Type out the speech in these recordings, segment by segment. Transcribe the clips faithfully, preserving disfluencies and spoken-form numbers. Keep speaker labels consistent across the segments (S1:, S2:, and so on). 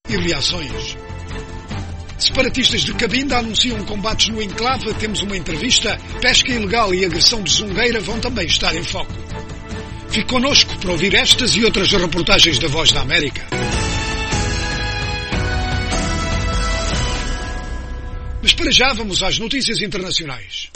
S1: e reações. Separatistas de Cabinda anunciam combates no enclave. Temos uma entrevista. Pesca ilegal e agressão de Zungueira vão também estar em foco. Fique connosco para ouvir estas e outras reportagens da Voz da América. Mas para já vamos às notícias internacionais.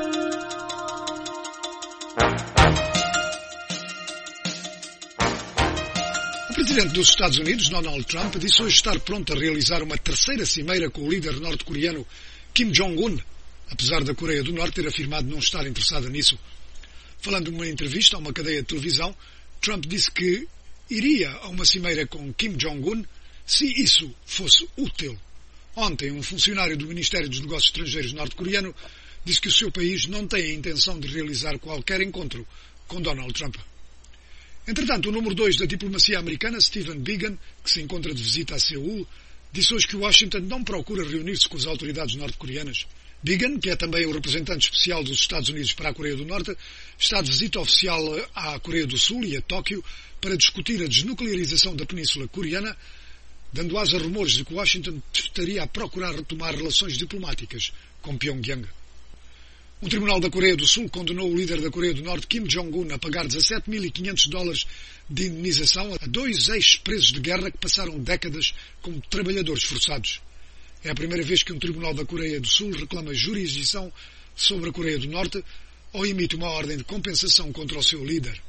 S1: O presidente dos Estados Unidos, Donald Trump, disse hoje estar pronto a realizar uma terceira cimeira com o líder norte-coreano Kim Jong-un, apesar da Coreia do Norte ter afirmado não estar interessada nisso. Falando numa entrevista a uma cadeia de televisão, Trump disse que iria a uma cimeira com Kim Jong-un se isso fosse útil. Ontem, um funcionário do Ministério dos Negócios Estrangeiros norte-coreano disse que o seu país não tem a intenção de realizar qualquer encontro com Donald Trump. Entretanto, o número dois da diplomacia americana, Stephen Biegun, que se encontra de visita a Seul, disse hoje que Washington não procura reunir-se com as autoridades norte-coreanas. Biegun, que é também o representante especial dos Estados Unidos para a Coreia do Norte, está de visita oficial à Coreia do Sul e a Tóquio para discutir a desnuclearização da Península Coreana, dando asa a rumores de que Washington estaria a procurar retomar relações diplomáticas com Pyongyang. Um tribunal da Coreia do Sul condenou o líder da Coreia do Norte, Kim Jong-un, a pagar dezassete mil e quinhentos dólares de indenização a dois ex-presos de guerra que passaram décadas como trabalhadores forçados. É a primeira vez que um tribunal da Coreia do Sul reclama jurisdição sobre a Coreia do Norte ou emite uma ordem de compensação contra o seu líder.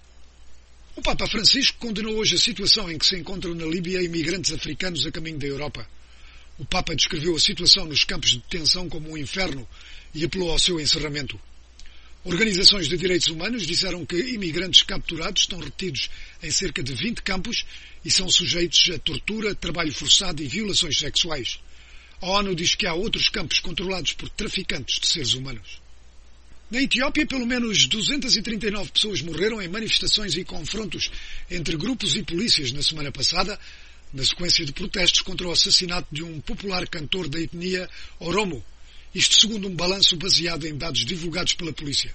S1: O Papa Francisco condenou hoje a situação em que se encontram na Líbia imigrantes africanos a caminho da Europa. O Papa descreveu a situação nos campos de detenção como um inferno e apelou ao seu encerramento. Organizações de direitos humanos disseram que imigrantes capturados estão retidos em cerca de vinte campos e são sujeitos a tortura, trabalho forçado e violações sexuais. A ONU diz que há outros campos controlados por traficantes de seres humanos. Na Etiópia, pelo menos duzentas e trinta e nove pessoas morreram em manifestações e confrontos entre grupos e polícias na semana passada, na sequência de protestos contra o assassinato de um popular cantor da etnia Oromo, isto segundo um balanço baseado em dados divulgados pela polícia.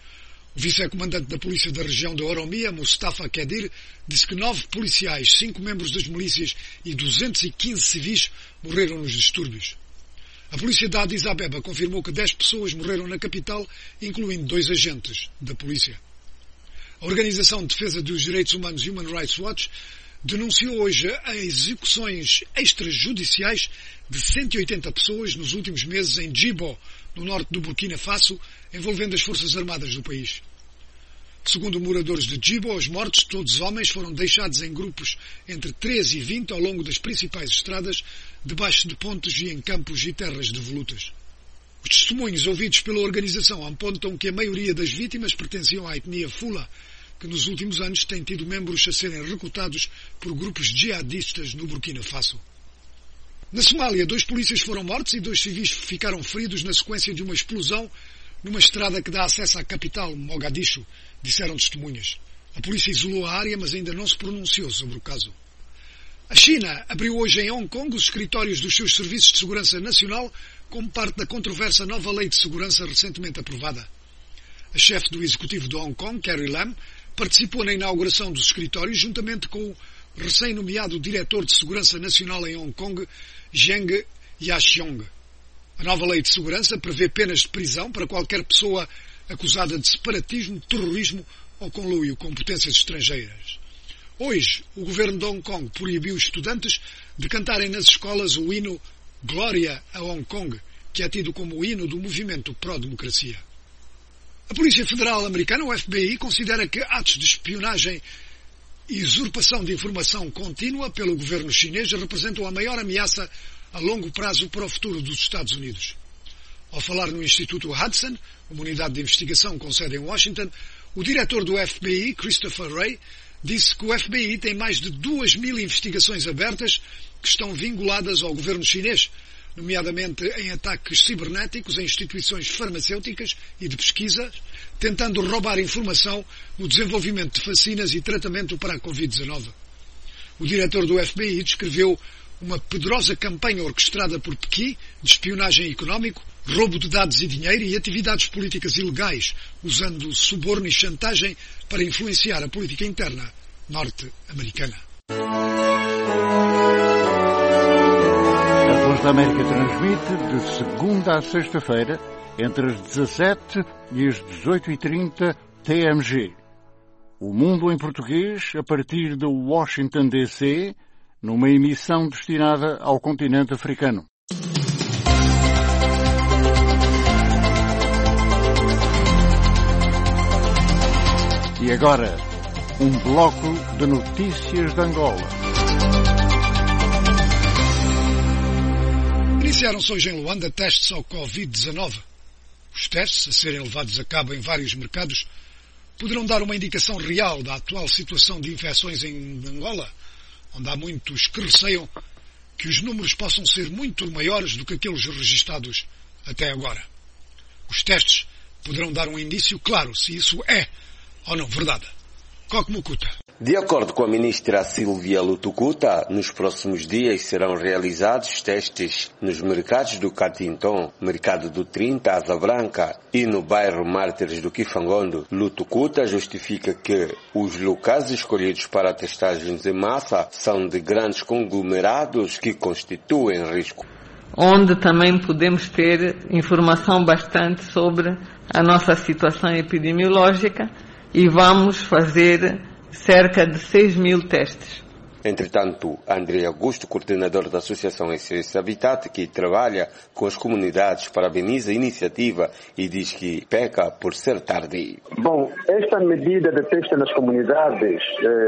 S1: O vice-comandante da polícia da região da Oromia, Mustafa Kedir, disse que nove policiais, cinco membros das milícias e duzentos e quinze civis morreram nos distúrbios. A polícia de Addis Abeba confirmou que dez pessoas morreram na capital, incluindo dois agentes da polícia. A Organização de Defesa dos Direitos Humanos Human Rights Watch denunciou hoje as execuções extrajudiciais de cento e oitenta pessoas nos últimos meses em Djibo, no norte do Burkina Faso, envolvendo as Forças Armadas do país. Segundo moradores de Djibo, os mortos, todos homens, foram deixados em grupos entre treze e vinte ao longo das principais estradas, debaixo de pontes e em campos e terras devolutas. Os testemunhos ouvidos pela organização apontam que a maioria das vítimas pertenciam à etnia Fula, que nos últimos anos tem tido membros a serem recrutados por grupos jihadistas no Burkina Faso. Na Somália, dois polícias foram mortos e dois civis ficaram feridos na sequência de uma explosão numa estrada que dá acesso à capital, Mogadishu, disseram testemunhas. A polícia isolou a área, mas ainda não se pronunciou sobre o caso. A China abriu hoje em Hong Kong os escritórios dos seus serviços de segurança nacional como parte da controversa nova lei de segurança recentemente aprovada. A chefe do executivo de Hong Kong, Carrie Lam, participou na inauguração dos escritórios juntamente com o recém-nomeado diretor de segurança nacional em Hong Kong, Zheng Yaxiong. A nova lei de segurança prevê penas de prisão para qualquer pessoa acusada de separatismo, terrorismo ou conluio com potências estrangeiras. Hoje, o governo de Hong Kong proibiu estudantes de cantarem nas escolas o hino Glória a Hong Kong, que é tido como o hino do movimento pró-democracia. A Polícia Federal Americana, o F B I, considera que atos de espionagem e usurpação de informação contínua pelo governo chinês representam a maior ameaça a longo prazo para o futuro dos Estados Unidos. Ao falar no Instituto Hudson, uma unidade de investigação com sede em Washington, o diretor do F B I, Christopher Wray, disse que o F B I tem mais de duas mil investigações abertas que estão vinculadas ao governo chinês, nomeadamente em ataques cibernéticos a instituições farmacêuticas e de pesquisa, tentando roubar informação no desenvolvimento de vacinas e tratamento para a covid dezenove. O diretor do F B I descreveu uma poderosa campanha orquestrada por Pequim de espionagem económico, roubo de dados e dinheiro e atividades políticas ilegais, usando suborno e chantagem para influenciar a política interna norte-americana.
S2: Voz da América transmite de segunda a sexta-feira, entre as dezassete e as dezoito e trinta T M G. O Mundo em Português, a partir de Washington, D C, numa emissão destinada ao continente africano. E agora, um bloco de notícias de Angola.
S1: Iniciaram-se hoje em Luanda testes ao covid dezenove. Os testes, a serem levados a cabo em vários mercados, poderão dar uma indicação real da atual situação de infecções em Angola, onde há muitos que receiam que os números possam ser muito maiores do que aqueles registados até agora. Os testes poderão dar um indício claro se isso é ou não verdade. Coque Mukuta.
S3: De acordo com a ministra Silvia Lutukuta, nos próximos dias serão realizados testes nos mercados do Catinton, Mercado do trinta, Asa Branca e no bairro Mártires do Kifangondo. Lutukuta justifica que os locais escolhidos para testagens em massa são de grandes conglomerados que constituem risco.
S4: Onde também podemos ter informação bastante sobre a nossa situação epidemiológica e vamos fazer cerca de seis mil testes.
S3: Entretanto, André Augusto, coordenador da Associação S O S Habitat, que trabalha com as comunidades, parabeniza a iniciativa e diz que peca por ser tardio.
S5: Bom, esta medida de teste nas comunidades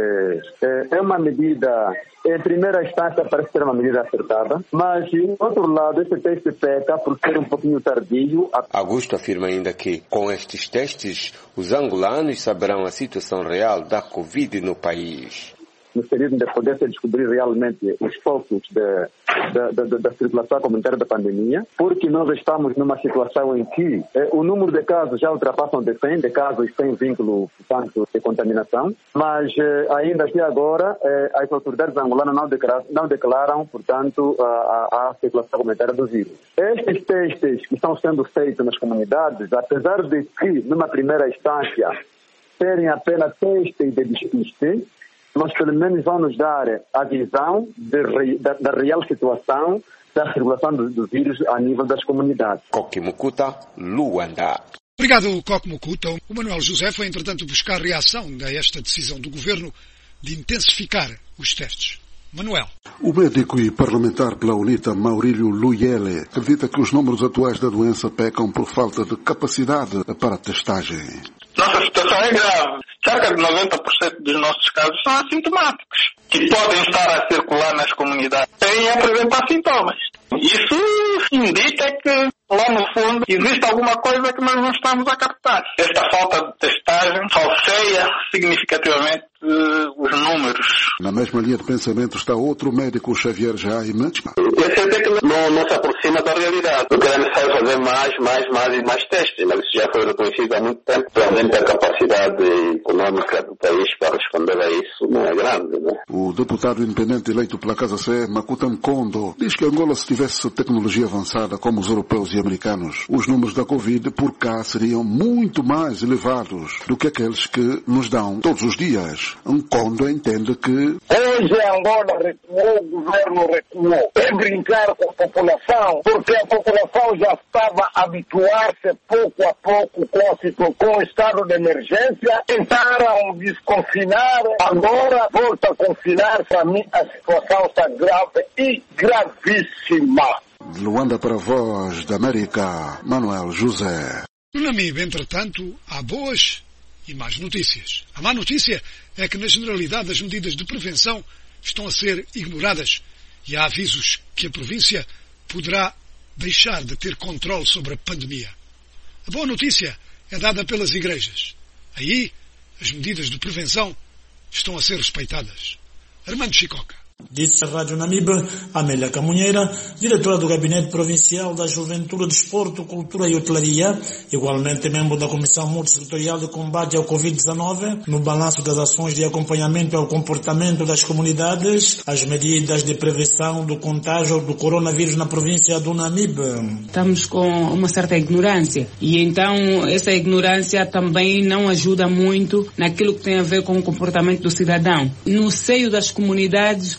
S5: é, é uma medida, em primeira instância parece ser uma medida acertada, mas, por outro lado, este teste peca por ser um pouquinho tardio.
S3: Augusto afirma ainda que, com estes testes, os angolanos saberão a situação real da Covid no país.
S5: No sentido de poder se descobrir realmente os focos da, da, da, da circulação comunitária da pandemia, porque nós estamos numa situação em que eh, o número de casos já ultrapassam de cem, de casos sem vínculo, portanto, de contaminação, mas eh, ainda até agora eh, as autoridades angolanas não declaram, não declaram portanto, a, a, a circulação comunitária do vírus. Estes testes que estão sendo feitos nas comunidades, apesar de que, numa primeira instância, serem apenas testes de despiste, mas pelo menos vão nos dar a visão de, da, da real situação da circulação do, do vírus a nível das comunidades.
S3: Coque Mukuta, Luanda.
S1: Obrigado, Coque Mukuta. O Manuel José foi, entretanto, buscar reação a esta decisão do Governo de intensificar os testes. Manuel.
S6: O médico e parlamentar pela UNITA, Maurílio Luyele, acredita que os números atuais da doença pecam por falta de capacidade para a testagem.
S7: Nossa situação é grave. Cerca de noventa por cento dos nossos casos são assintomáticos, que podem estar a circular nas comunidades sem apresentar sintomas. Isso indica que, lá no fundo, existe alguma coisa que nós não estamos a captar. Esta falta de testagem falseia significativamente uh, os números.
S6: Na mesma linha de pensamento está outro médico, Xavier Jaime.
S7: Esse é que não, não se aproxima da realidade. O que é necessário fazer mais, mais, mais e mais testes, mas isso já foi reconhecido há muito tempo. Realmente a capacidade econômica do país para responder a isso não é grande, né?
S6: O deputado independente eleito pela Casa C, Makuta Mkondo, diz que Angola, se tivesse tecnologia avançada como os europeus e americanos, os números da Covid por cá seriam muito mais elevados do que aqueles que nos dão todos os dias. Mkondo entende que
S8: hoje Angola recuou, o governo recuou. É brincar com a população, porque a população já estava a habituar-se pouco a pouco com, a, com o estado de emergência, tentaram desconfinar, agora volta a confinar. Para mim a situação está grave e gravíssima.
S6: De Luanda para a Voz da América, Manuel José.
S1: No Namibe, entretanto, há boas e más notícias. A má notícia é que, na generalidade, as medidas de prevenção estão a ser ignoradas e há avisos que a província poderá deixar de ter controle sobre a pandemia. A boa notícia é dada pelas igrejas. Aí, as medidas de prevenção estão a ser respeitadas. Armando Chicoca.
S9: Disse a Rádio Namibe, Amélia Camunheira, diretora do Gabinete Provincial da Juventude, Desporto, Cultura e Hotelaria, igualmente membro da Comissão Multissetorial de Combate ao covid dezenove, no balanço das ações de acompanhamento ao comportamento das comunidades, as medidas de prevenção do contágio do coronavírus na província do Namibe.
S10: Estamos com uma certa ignorância e então essa ignorância também não ajuda muito naquilo que tem a ver com o comportamento do cidadão. No seio das comunidades,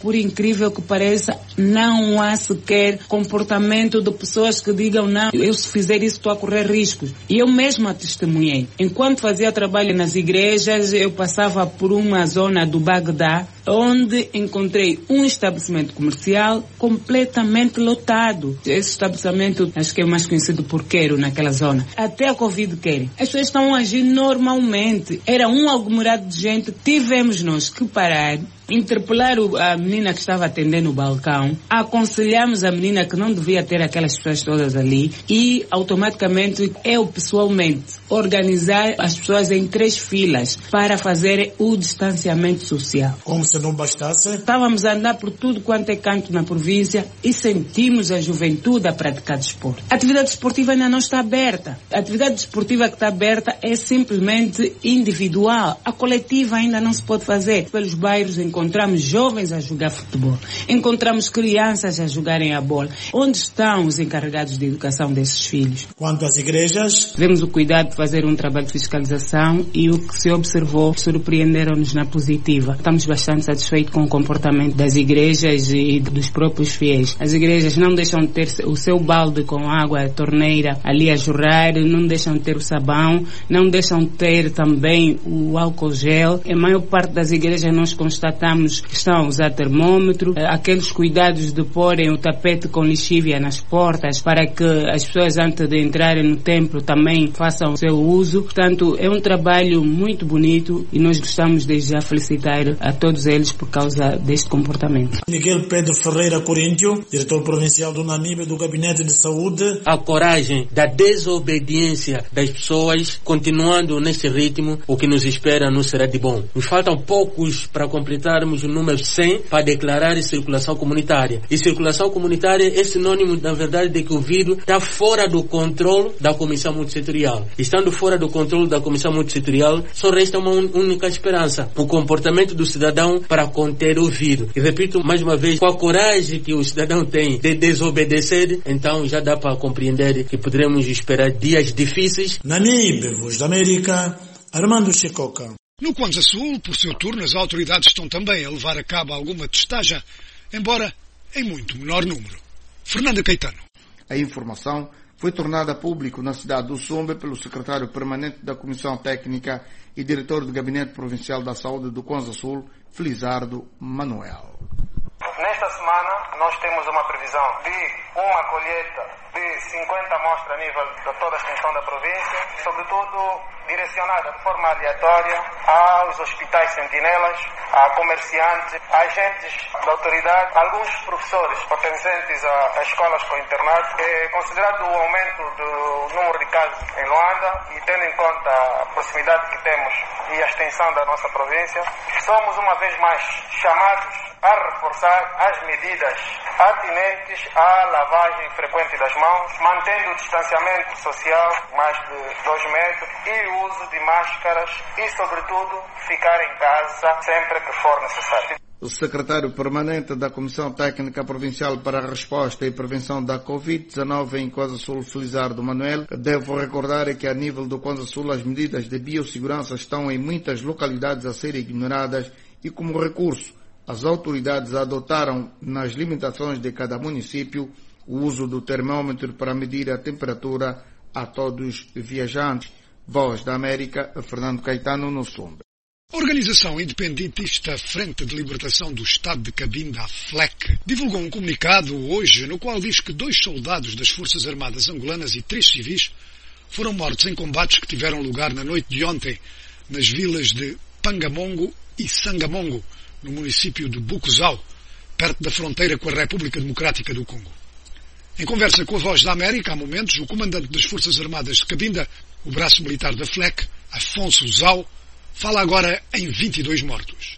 S10: por incrível que pareça, não há sequer comportamento de pessoas que digam não, eu se fizer isso estou a correr riscos. E eu mesma testemunhei. Enquanto fazia trabalho nas igrejas, eu passava por uma zona do Bagdá, onde encontrei um estabelecimento comercial completamente lotado. Esse estabelecimento, acho que é o mais conhecido por Quero, naquela zona. Até a Covid querem. As pessoas estão agindo normalmente. Era um aglomerado de gente. Tivemos nós que parar, interpelar a menina que estava atendendo o balcão, aconselhamos a menina que não devia ter aquelas pessoas todas ali e automaticamente eu pessoalmente organizar as pessoas em três filas para fazer o distanciamento social.
S9: Como se não bastasse?
S10: Estávamos a andar por tudo quanto é canto na província e sentimos a juventude a praticar desporto. A atividade desportiva ainda não está aberta. A atividade desportiva que está aberta é simplesmente individual. A coletiva ainda não se pode fazer. Pelos bairros encontramos jovens a jogar futebol. Encontramos crianças a jogarem a bola. Onde estão os encarregados de educação desses filhos?
S9: Quanto às igrejas?
S10: Tivemos o cuidado de fazer um trabalho de fiscalização e o que se observou surpreenderam-nos na positiva. Estamos bastante satisfeitos com o comportamento das igrejas e dos próprios fiéis. As igrejas não deixam de ter o seu balde com água, a torneira ali a jorrar, não deixam de ter o sabão, não deixam de ter também o álcool gel. A maior parte das igrejas nós constatamos que estão a usar termômetro, aqueles cuidados de porem o tapete com lixívia nas portas para que as pessoas antes de entrarem no templo também façam o seu uso. Portanto, é um trabalho muito bonito e nós gostamos de já felicitar a todos eles por causa deste comportamento.
S9: Miguel Pedro Ferreira Corinthians, diretor provincial do Namibe do Gabinete de Saúde.
S11: A coragem da desobediência das pessoas, continuando neste ritmo, o que nos espera não será de bom. Nos faltam poucos para completarmos o número cem para declarar circulação comunitária. E circulação comunitária é sinônimo, na verdade, de que o vírus está fora do controle da Comissão Multissetorial. Estando fora do controle da Comissão Multissetorial, só resta uma única esperança: o comportamento do cidadão para conter o vírus. E repito mais uma vez, com a coragem que o cidadão tem de desobedecer, então já dá para compreender que poderemos esperar dias difíceis.
S9: Namibe, Voz da América, Armando Chicoca.
S1: No Kwanza Sul, por seu turno, as autoridades estão também a levar a cabo alguma testagem, embora em muito menor número. Fernando Caetano.
S12: A informação foi tornada pública na cidade do Sumbe pelo secretário permanente da Comissão Técnica e diretor do Gabinete Provincial da Saúde do Kwanza Sul, Felizardo Manuel.
S13: Nesta semana, nós temos uma previsão de uma colheita de cinquenta amostras a nível de toda a extensão da província, sobretudo direcionada de forma aleatória aos hospitais sentinelas, a comerciantes, a agentes da autoridade, alguns professores pertencentes a, a escolas com internato. É considerado o aumento do número de casos em Luanda e tendo em conta a proximidade que temos e a extensão da nossa província, somos uma vez mais chamados a reforçar as medidas atinentes à lavagem frequente das mãos, mantendo o distanciamento social mais de dois metros e o uso de máscaras e, sobretudo, ficar em casa sempre que for necessário.
S12: O secretário permanente da Comissão Técnica Provincial para a Resposta e Prevenção da covid dezenove em Kwanza Sul, Felizardo Manuel, devo recordar que a nível do Kwanza Sul as medidas de biossegurança estão em muitas localidades a serem ignoradas e, como recurso, as autoridades adotaram nas limitações de cada município o uso do termômetro para medir a temperatura a todos os viajantes. Voz da América, Fernando Caetano, no Sumbe.
S1: A organização independentista Frente de Libertação do Estado de Cabinda, a F L E C, divulgou um comunicado hoje no qual diz que dois soldados das Forças Armadas angolanas e três civis foram mortos em combates que tiveram lugar na noite de ontem nas vilas de Pangamongo e Sangamongo, no município de Bucuzau, perto da fronteira com a República Democrática do Congo. Em conversa com a Voz da América, há momentos, o comandante das Forças Armadas de Cabinda, o braço militar da F L E C, Afonso Zau, fala agora em vinte e dois mortos.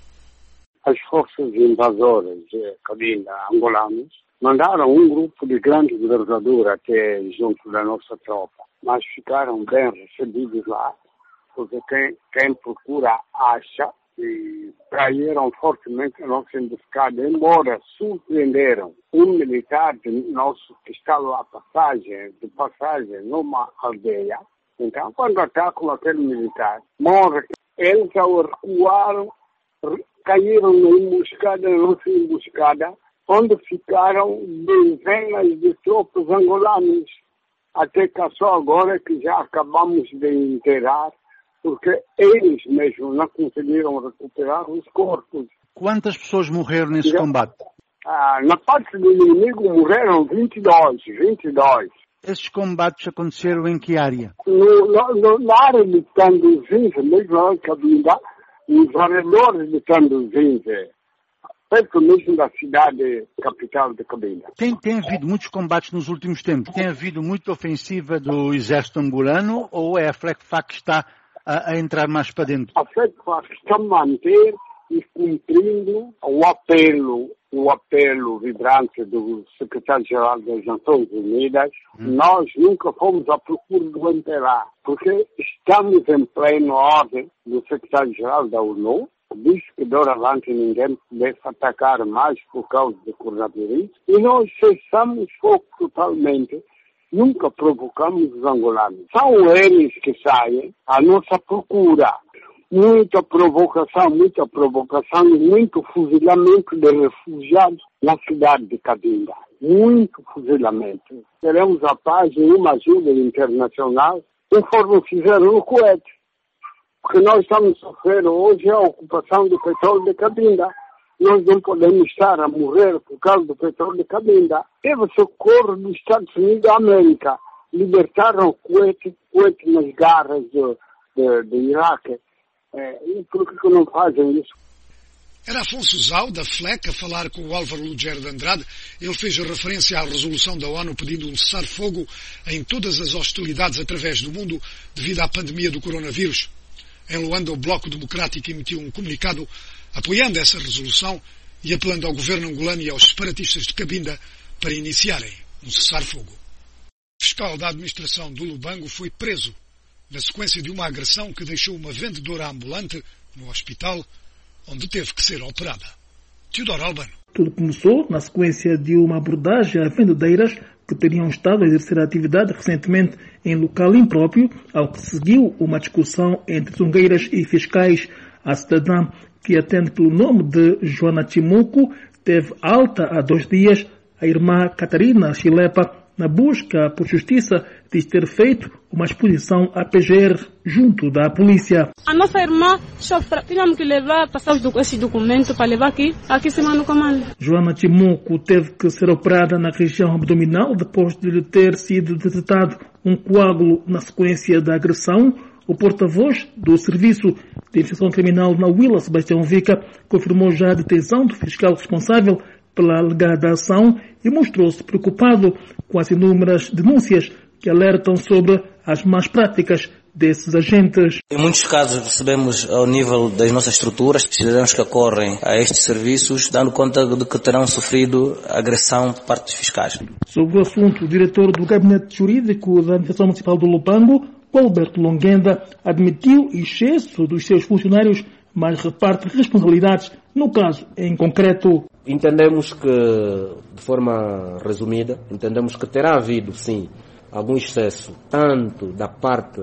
S8: As forças invasoras de Cabinda, angolanas, mandaram um grupo de grande envergadura até junto da nossa tropa, mas ficaram bem recebidos lá, porque quem, quem procura acha, e traíram fortemente a nossa emboscada, embora surpreenderam um militar nosso que estava à passagem, de passagem numa aldeia. Então, quando atacam aquele militar, morre. Eles, ao recuar,
S14: caíram na emboscada, na nossa emboscada, onde ficaram dezenas de tropas angolanos. Até que só agora que já acabamos de enterrar, porque eles mesmos não conseguiram recuperar os corpos.
S2: Quantas pessoas morreram nesse já, combate?
S14: Ah, na parte do inimigo morreram vinte e dois, vinte e dois.
S2: Esses combates aconteceram em que área?
S14: No, no, na área de Tanduzinze, mesmo na Cabinda, nos arredores de Tanduzinze, perto mesmo da cidade capital de Cabinda.
S2: Tem, tem havido muitos combates nos últimos tempos? Tem havido muita ofensiva do exército angolano ou é a FLECFAC que está a, a entrar mais para dentro?
S14: A FLECFAC está a manter e cumprindo o apelo, o apelo vibrante do secretário-geral das Nações Unidas. Hum. Nós nunca fomos à procura do M P L A, porque estamos em plena ordem do secretário-geral da ONU, diz que doravante ninguém deve atacar mais por causa do coronavírus, e nós cessamos fogo totalmente. Nunca provocamos os angolanos. São eles que saem à nossa procura. Muita provocação, muita provocação e muito fuzilamento de refugiados na cidade de Cabinda. Muito fuzilamento. Queremos a paz e uma ajuda internacional, conforme fizeram no Coete. Porque nós estamos sofrendo hoje a ocupação do petróleo de Cabinda. Nós não podemos estar a morrer por causa do petróleo de Cabinda. Teve socorro dos Estados Unidos da América. Libertaram o Coete, Coete nas garras do, do, do Iraque. É, e por que não fazem isso?
S1: Era Afonso Zau, da FLEC, a falar com o Álvaro Lugero de Andrade. Ele fez referência à resolução da ONU pedindo um cessar-fogo em todas as hostilidades através do mundo devido à pandemia do coronavírus. Em Luanda, o Bloco Democrático emitiu um comunicado apoiando essa resolução e apelando ao governo angolano e aos separatistas de Cabinda para iniciarem um cessar-fogo. O fiscal da administração do Lubango foi preso na sequência de uma agressão que deixou uma vendedora ambulante no hospital, onde teve que ser operada. Teodoro Albano.
S9: Tudo começou na sequência de uma abordagem a vendedeiras que teriam estado a exercer a atividade recentemente em local impróprio, ao que seguiu uma discussão entre zungueiras e fiscais. A cidadã, que atende pelo nome de Joana Timuco, teve alta há dois dias. A irmã Catarina Chilepa, na busca por justiça, diz ter feito uma exposição à P G R junto da polícia.
S15: A nossa irmã sofre, tínhamos que levar, passar esse documento para levar aqui, aqui em cima no comando.
S9: Joana Timuco teve que ser operada na região abdominal depois de lhe ter sido detectado um coágulo na sequência da agressão. O porta-voz do Serviço de Investigação Criminal na Willa, Sebastião Vica, confirmou já a detenção do fiscal responsável pela alegada ação e mostrou-se preocupado com as inúmeras denúncias que alertam sobre as más práticas desses agentes.
S16: Em muitos casos recebemos ao nível das nossas estruturas cidadãos que acorrem a estes serviços dando conta de que terão sofrido agressão por parte dos fiscais.
S9: Sobre o assunto, o diretor do Gabinete Jurídico da Administração Municipal do Lubango, Alberto Longuenda, admitiu excesso dos seus funcionários, mas reparte responsabilidades no caso em concreto.
S17: Entendemos que, de forma resumida, entendemos que terá havido, sim, algum excesso, tanto da parte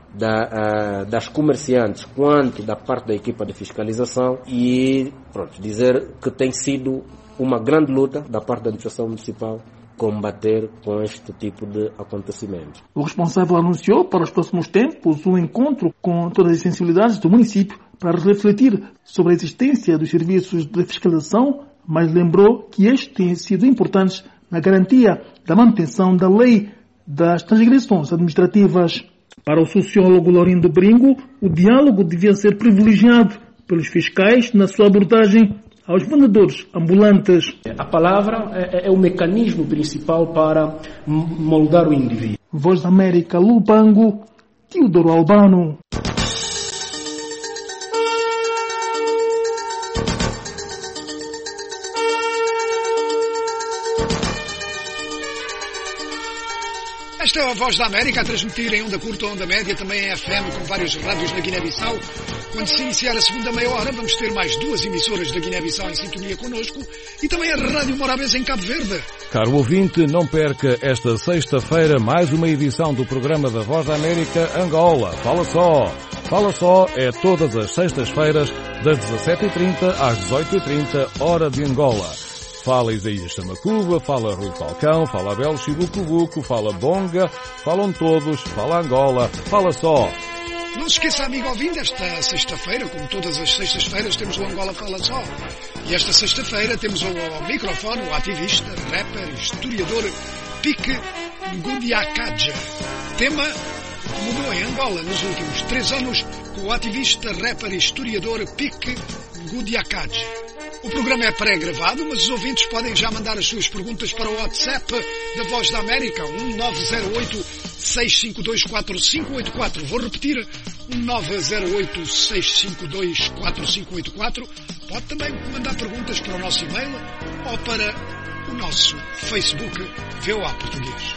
S17: da, uh, das comerciantes quanto da parte da equipa de fiscalização e, pronto, dizer que tem sido uma grande luta da parte da administração municipal combater com este tipo de acontecimentos.
S9: O responsável anunciou para os próximos tempos um encontro com todas as sensibilidades do município para refletir sobre a existência dos serviços de fiscalização, mas lembrou que estes têm sido importantes na garantia da manutenção da lei das transgressões administrativas. Para o sociólogo Laurindo Bringo, o diálogo devia ser privilegiado pelos fiscais na sua abordagem aos vendedores ambulantes.
S18: A palavra é, é o mecanismo principal para moldar o indivíduo.
S9: Voz da América, Lubango, Teodoro Albano.
S1: Esta é a Voz da América a transmitir em onda curta ou onda média, também em F M, com vários rádios na Guiné-Bissau. Quando se iniciar a segunda meia hora, vamos ter mais duas emissoras da Guiné-Bissau em sintonia connosco e também a Rádio Morabeza em Cabo Verde.
S19: Caro ouvinte, não perca esta sexta-feira mais uma edição do programa da Voz da América Angola. Fala só! Fala só é todas as sextas-feiras das dezassete e trinta às dezoito e trinta, hora de Angola. Fala Isaías Samacuba, fala Rui Falcão, fala Abel Chibucubuco, fala Bonga, falam todos, fala Angola, fala só.
S1: Não se esqueça, amigo ouvinte, esta sexta-feira, como todas as sextas-feiras, temos o Angola Fala Só. E esta sexta-feira temos ao, ao microfone o ativista, rapper e historiador Pique Ngudiakaja. Tema que mudou em Angola nos últimos três anos com o ativista, rapper e historiador Pique Ngudiakaja. O programa é pré-gravado, mas os ouvintes podem já mandar as suas perguntas para o WhatsApp da Voz da América, um nove zero oito, seis cinco dois, quatro cinco oito quatro. Vou repetir, um nove zero oito, seis cinco dois, quatro cinco oito quatro. Pode também mandar perguntas para o nosso e-mail ou para o nosso Facebook V O A Português.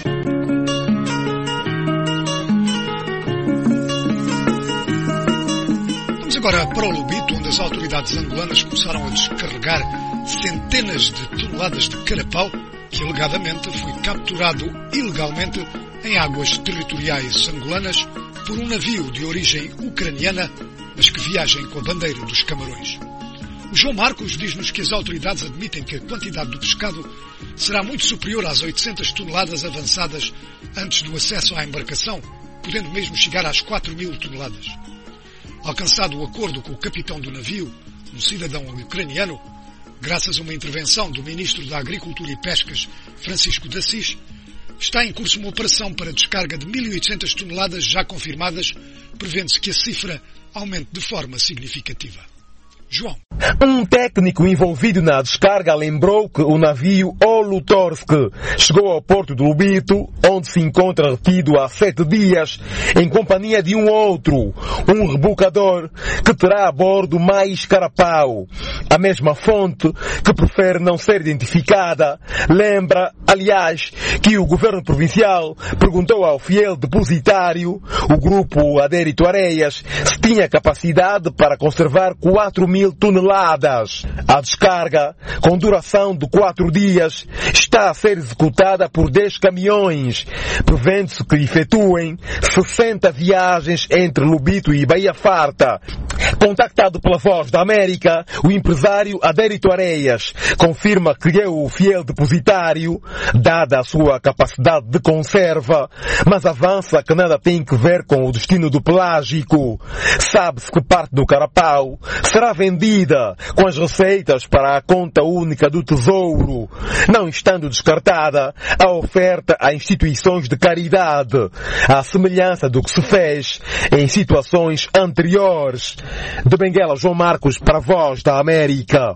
S1: Agora para o Lubito, onde as autoridades angolanas começaram a descarregar centenas de toneladas de carapau que alegadamente foi capturado ilegalmente em águas territoriais angolanas por um navio de origem ucraniana, mas que viaja com a bandeira dos Camarões. O João Marcos diz-nos que as autoridades admitem que a quantidade do pescado será muito superior às oitocentas toneladas avançadas antes do acesso à embarcação, podendo mesmo chegar às quatro mil toneladas. Alcançado o acordo com o capitão do navio, um cidadão ucraniano, graças a uma intervenção do Ministro da Agricultura e Pescas, Francisco de Assis, está em curso uma operação para descarga de mil e oitocentas toneladas já confirmadas, prevendo-se que a cifra aumente de forma significativa. João.
S20: Um técnico envolvido na descarga lembrou que o navio Olutorsk chegou ao porto de Lubito, onde se encontra retido há sete dias, em companhia de um outro, um rebocador, que terá a bordo mais carapau. A mesma fonte, que prefere não ser identificada, lembra, aliás, que o governo provincial perguntou ao fiel depositário, o grupo Adérito Areias, se tinha capacidade para conservar quatro mil toneladas. A descarga, com duração de quatro dias, está a ser executada por dez caminhões, prevendo-se que efetuem sessenta viagens entre Lubito e Baía Farta. Contactado pela Voz da América, o empresário Adérito Areias confirma que é o fiel depositário, dada a sua capacidade de conserva, mas avança que nada tem que ver com o destino do pelágico. Sabe-se que parte do carapau será vendida com as receitas para a conta única do Tesouro, não estando descartada a oferta a instituições de caridade, à semelhança do que se fez em situações anteriores. De Benguela, João Marcos para a Voz da América.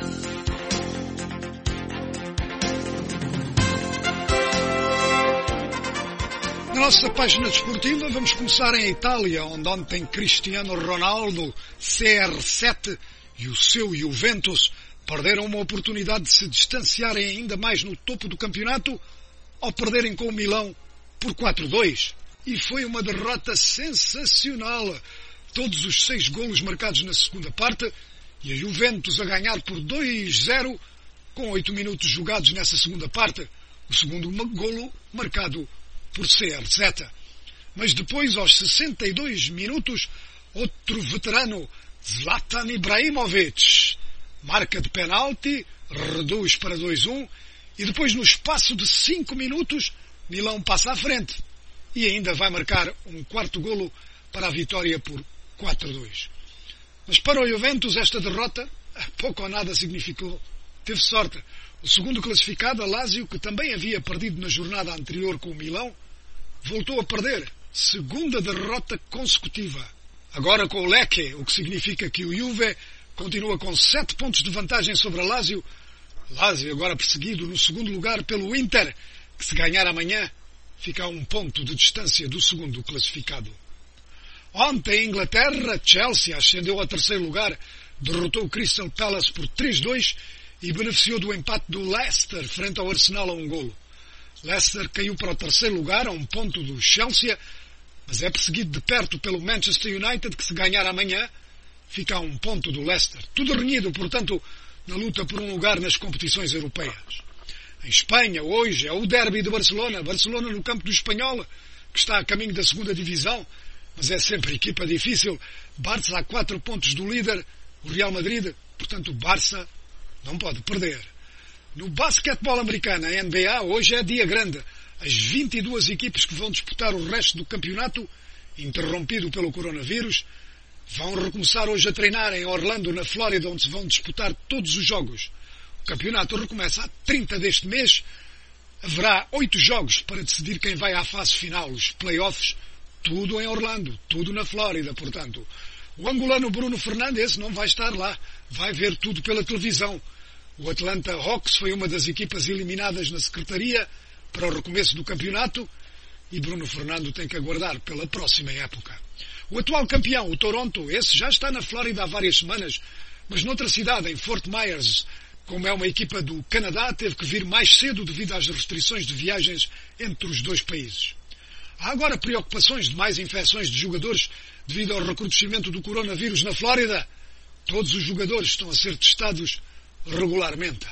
S1: Na nossa página desportiva vamos começar em Itália, onde ontem Cristiano Ronaldo, C R sete e o seu Juventus perderam uma oportunidade de se distanciarem ainda mais no topo do campeonato ao perderem com o Milão por quatro a dois. E foi uma derrota sensacional. Todos os seis golos marcados na segunda parte e a Juventus a ganhar por dois a zero com oito minutos jogados nessa segunda parte. O segundo golo marcado por C R sete. Mas depois, aos sessenta e dois minutos, outro veterano, Zlatan Ibrahimovic, marca de penalti, reduz para dois a um e depois, no espaço de cinco minutos, Milão passa à frente e ainda vai marcar um quarto golo para a vitória por quatro a dois. Mas para o Juventus esta derrota pouco ou nada significou. Teve sorte. O segundo classificado, a Lazio, que também havia perdido na jornada anterior com o Milão, voltou a perder. Segunda derrota consecutiva. Agora com o Lecce, o que significa que o Juve continua com sete pontos de vantagem sobre a Lazio. Lazio agora perseguido no segundo lugar pelo Inter, que se ganhar amanhã fica a um ponto de distância do segundo classificado. Ontem, em Inglaterra, Chelsea ascendeu a terceiro lugar, derrotou o Crystal Palace por três a dois e beneficiou do empate do Leicester frente ao Arsenal a um golo. Leicester caiu para o terceiro lugar, a um ponto do Chelsea, mas é perseguido de perto pelo Manchester United, que se ganhar amanhã fica a um ponto do Leicester. Tudo renhido, portanto, na luta por um lugar nas competições europeias. Em Espanha, hoje, é o derby de Barcelona. Barcelona no campo do Espanhol, que está a caminho da segunda divisão, mas é sempre equipa difícil. Barça a quatro pontos do líder, o Real Madrid, portanto o Barça não pode perder. No basquetebol americano, a N B A, hoje é dia grande. As vinte e duas equipes que vão disputar o resto do campeonato, interrompido pelo coronavírus, vão recomeçar hoje a treinar em Orlando, na Flórida, onde se vão disputar todos os jogos. O campeonato recomeça a trinta deste mês. Haverá oito jogos para decidir quem vai à fase final, os playoffs, tudo em Orlando, tudo na Flórida, portanto. O angolano Bruno Fernandes não vai estar lá, vai ver tudo pela televisão. O Atlanta Hawks foi uma das equipas eliminadas na secretaria para o recomeço do campeonato e Bruno Fernando tem que aguardar pela próxima época. O atual campeão, o Toronto, esse já está na Flórida há várias semanas, mas noutra cidade, em Fort Myers, como é uma equipa do Canadá, teve que vir mais cedo devido às restrições de viagens entre os dois países. Há agora preocupações de mais infecções de jogadores devido ao recrudescimento do coronavírus na Flórida. Todos os jogadores estão a ser testados regularmente.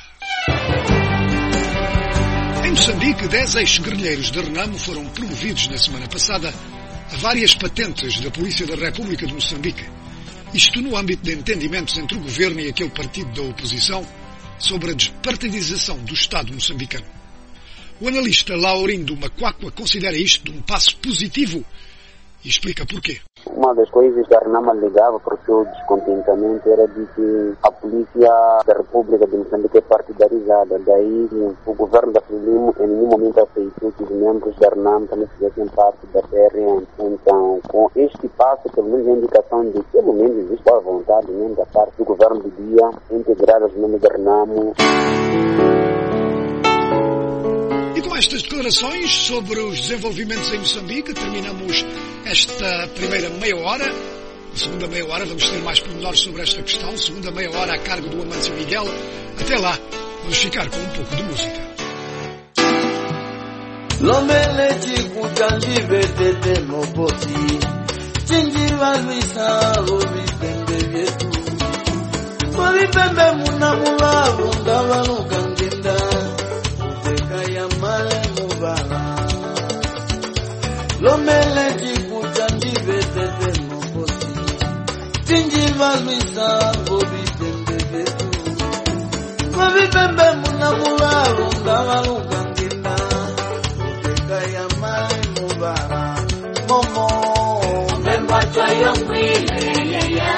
S1: Em Moçambique, dez ex-guerrilheiros de Renamo foram promovidos na semana passada a várias patentes da Polícia da República de Moçambique. Isto no âmbito de entendimentos entre o governo e aquele partido da oposição sobre a despartidização do Estado moçambicano. O analista Laurindo Macuacua considera isto um passo positivo e explica porquê.
S21: Uma das coisas que a Renamo alegava para o seu descontentamento era de que a Polícia da República de Moçambique é partidarizada. Daí o governo da Frelimo em nenhum momento aceitou que os membros da Renamo também fizessem parte da P R M. Então, com este passo, pelo menos a indicação de que pelo menos existe boa vontade mesmo da parte do governo do dia integrar os membros da Renamo.
S1: E com estas declarações sobre os desenvolvimentos em Moçambique, terminamos esta primeira meia hora. Na segunda meia hora vamos ter mais pormenores sobre esta questão. Segunda meia hora a cargo do Amâncio Miguel. Até lá, vamos ficar com um pouco de música.
S22: Lomele jikuta ndibetete mokosi Tinjiva luisa bobi tembe betu Bobi tembe munamula ronda lugandina Uteka ya mai mubara Momo Mbemba choyo mwile yaya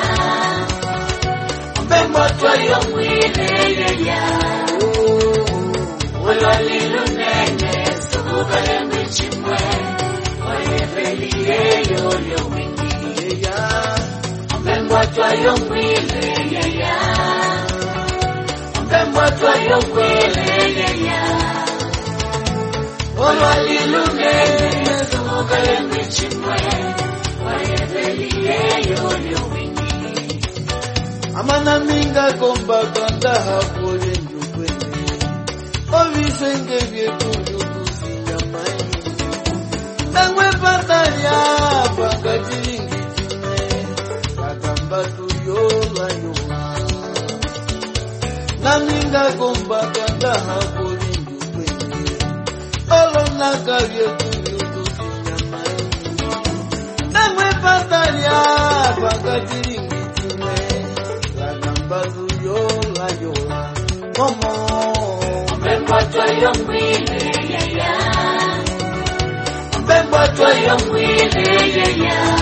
S22: Mbemba choyo mwile yaya Wala lilu nene Subuka ya michimwe Yo yo wingi ya Mbemwa twayo mwile ya ya Mbemwa twayo mwile ya ya Olwa lilune Nezumuka ya michimwe Wayebelie yo yo wingi Amana minga komba kanda hapole njukwenye Ovisenge vyetu yukusinya maini Nangwe pataria pakajiringi chime Kakamba tuyola yola Naminga komba kanda hapoli njukwenye Olo nakavye tuyudu kinyamaini Nangwe pataria pakajiringi chime Kakamba tuyola yola Momo Mbemba choyo mwile yaya Mbemba choyo mwile yaya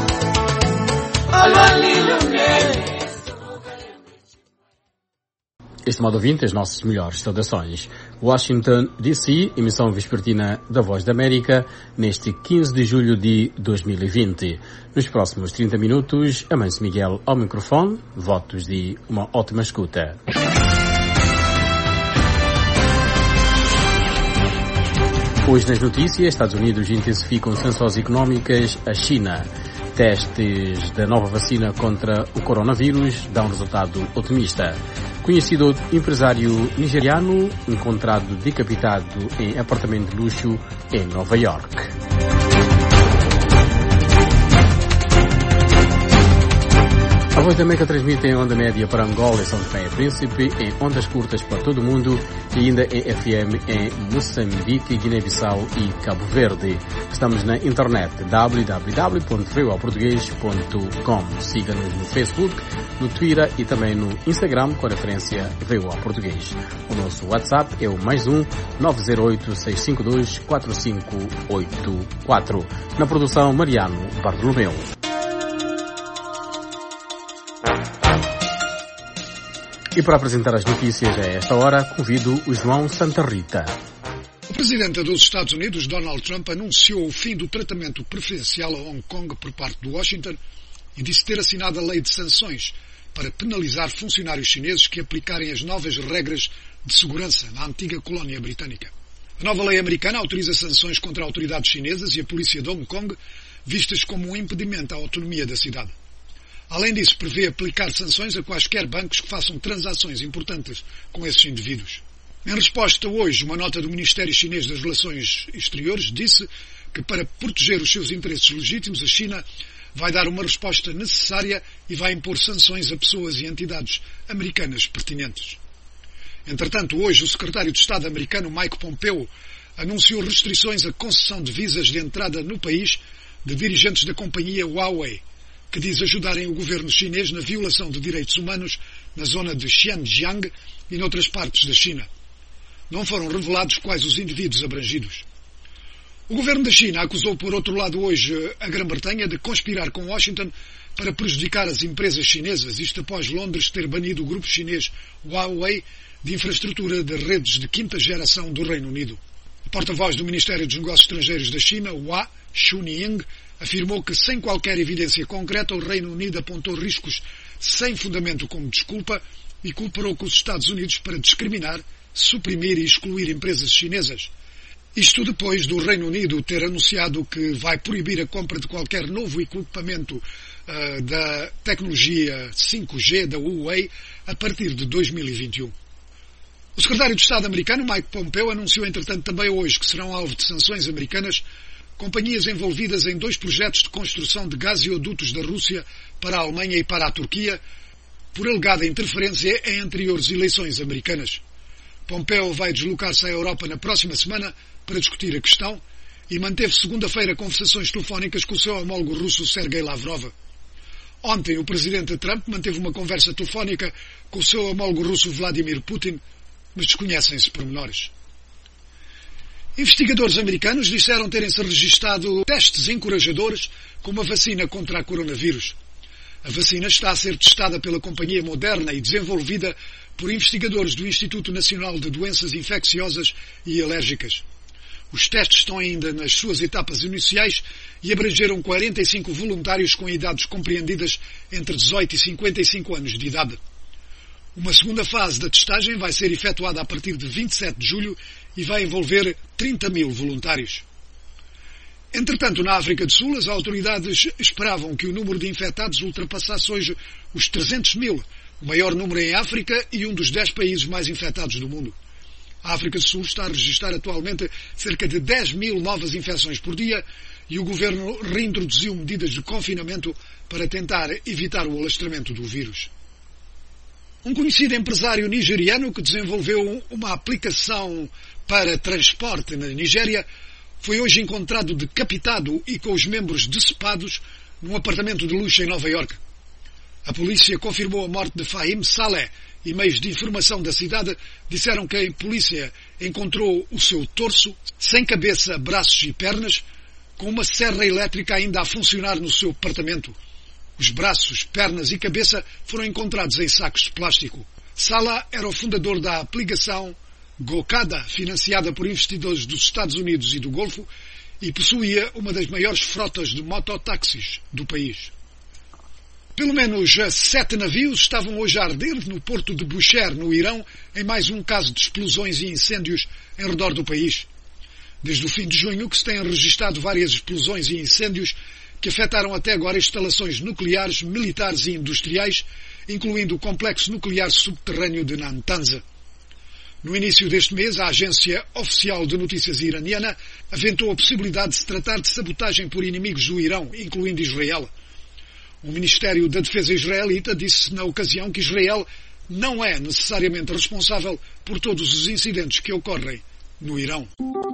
S23: Estimado ouvinte, as nossas melhores saudações. Washington, D C, emissão vespertina da Voz da América, neste quinze de julho de dois mil e vinte. Nos próximos trinta minutos, Amâncio Miguel ao microfone, votos de uma ótima escuta. Hoje nas notícias, Estados Unidos intensificam sanções económicas à China. Testes da nova vacina contra o coronavírus dão resultado otimista. Conhecido empresário nigeriano encontrado decapitado em apartamento de luxo em Nova York. A Voz da América transmite em onda média para Angola e São Tomé e Príncipe, em ondas curtas para todo o mundo e ainda em F M em Moçambique, Guiné-Bissau e Cabo Verde. Estamos na internet w w w ponto voa português ponto com. Siga-nos no Facebook, no Twitter e também no Instagram com a referência VOA Português. O nosso WhatsApp é o mais um nove zero oito, seis cinco dois, quatro cinco oito quatro. Na produção, Mariano Bartolomeu. E para apresentar as notícias a esta hora, convido o João Santa Rita.
S1: O presidente dos Estados Unidos, Donald Trump, anunciou o fim do tratamento preferencial a Hong Kong por parte de Washington e disse ter assinado a lei de sanções para penalizar funcionários chineses que aplicarem as novas regras de segurança na antiga colónia britânica. A nova lei americana autoriza sanções contra autoridades chinesas e a polícia de Hong Kong, vistas como um impedimento à autonomia da cidade. Além disso, prevê aplicar sanções a quaisquer bancos que façam transações importantes com esses indivíduos. Em resposta hoje, uma nota do Ministério Chinês das Relações Exteriores disse que para proteger os seus interesses legítimos, a China vai dar uma resposta necessária e vai impor sanções a pessoas e entidades americanas pertinentes. Entretanto, hoje, o secretário de Estado americano Mike Pompeo anunciou restrições à concessão de visas de entrada no país de dirigentes da companhia Huawei, que diz ajudarem o governo chinês na violação de direitos humanos na zona de Xinjiang e noutras partes da China. Não foram revelados quais os indivíduos abrangidos. O governo da China acusou, por outro lado, hoje a Grã-Bretanha de conspirar com Washington para prejudicar as empresas chinesas, isto após Londres ter banido o grupo chinês Huawei de infraestrutura de redes de quinta geração do Reino Unido. O porta-voz do Ministério dos Negócios Estrangeiros da China, Hua Chunying, afirmou que, sem qualquer evidência concreta, o Reino Unido apontou riscos sem fundamento como desculpa e cooperou com os Estados Unidos para discriminar, suprimir e excluir empresas chinesas. Isto depois do Reino Unido ter anunciado que vai proibir a compra de qualquer novo equipamento uh, da tecnologia cinco G da Huawei a partir de dois mil e vinte e um. O secretário de Estado americano, Mike Pompeo, anunciou, entretanto, também hoje que serão alvo de sanções americanas companhias envolvidas em dois projetos de construção de gasodutos da Rússia para a Alemanha e para a Turquia, por alegada interferência em anteriores eleições americanas. Pompeo vai deslocar-se à Europa na próxima semana para discutir a questão e manteve segunda-feira conversações telefónicas com o seu homólogo russo Sergei Lavrov. Ontem, o presidente Trump manteve uma conversa telefónica com o seu homólogo russo Vladimir Putin, mas desconhecem-se pormenores. Investigadores americanos disseram terem-se registado testes encorajadores com uma vacina contra a coronavírus. A vacina está a ser testada pela companhia Moderna e desenvolvida por investigadores do Instituto Nacional de Doenças Infecciosas e Alérgicas. Os testes estão ainda nas suas etapas iniciais e abrangeram quarenta e cinco voluntários com idades compreendidas entre dezoito e cinquenta e cinco anos de idade. Uma segunda fase da testagem vai ser efetuada a partir de vinte e sete de julho e vai envolver trinta mil voluntários. Entretanto, na África do Sul, as autoridades esperavam que o número de infectados ultrapassasse hoje os trezentos mil, o maior número em África e um dos dez países mais infectados do mundo. A África do Sul está a registrar atualmente cerca de dez mil novas infecções por dia e o governo reintroduziu medidas de confinamento para tentar evitar o alastramento do vírus. Um conhecido empresário nigeriano que desenvolveu uma aplicação para transporte na Nigéria foi hoje encontrado decapitado e com os membros decepados num apartamento de luxo em Nova Iorque. A polícia confirmou a morte de Fahim Saleh e meios de informação da cidade disseram que a polícia encontrou o seu torso, sem cabeça, braços e pernas, com uma serra elétrica ainda a funcionar no seu apartamento. Os braços, pernas e cabeça foram encontrados em sacos de plástico. Salah era o fundador da aplicação Gokada, financiada por investidores dos Estados Unidos e do Golfo, e possuía uma das maiores frotas de mototáxis do país. Pelo menos sete navios estavam hoje a arder no porto de Bushehr, no Irão, em mais um caso de explosões e incêndios em redor do país. Desde o fim de junho que se têm registrado várias explosões e incêndios que afetaram até agora instalações nucleares, militares e industriais, incluindo o complexo nuclear subterrâneo de Natanz. No início deste mês, a agência oficial de notícias iraniana aventou a possibilidade de se tratar de sabotagem por inimigos do Irão, incluindo Israel. O Ministério da Defesa israelita disse na ocasião que Israel não é necessariamente responsável por todos os incidentes que ocorrem no Irão.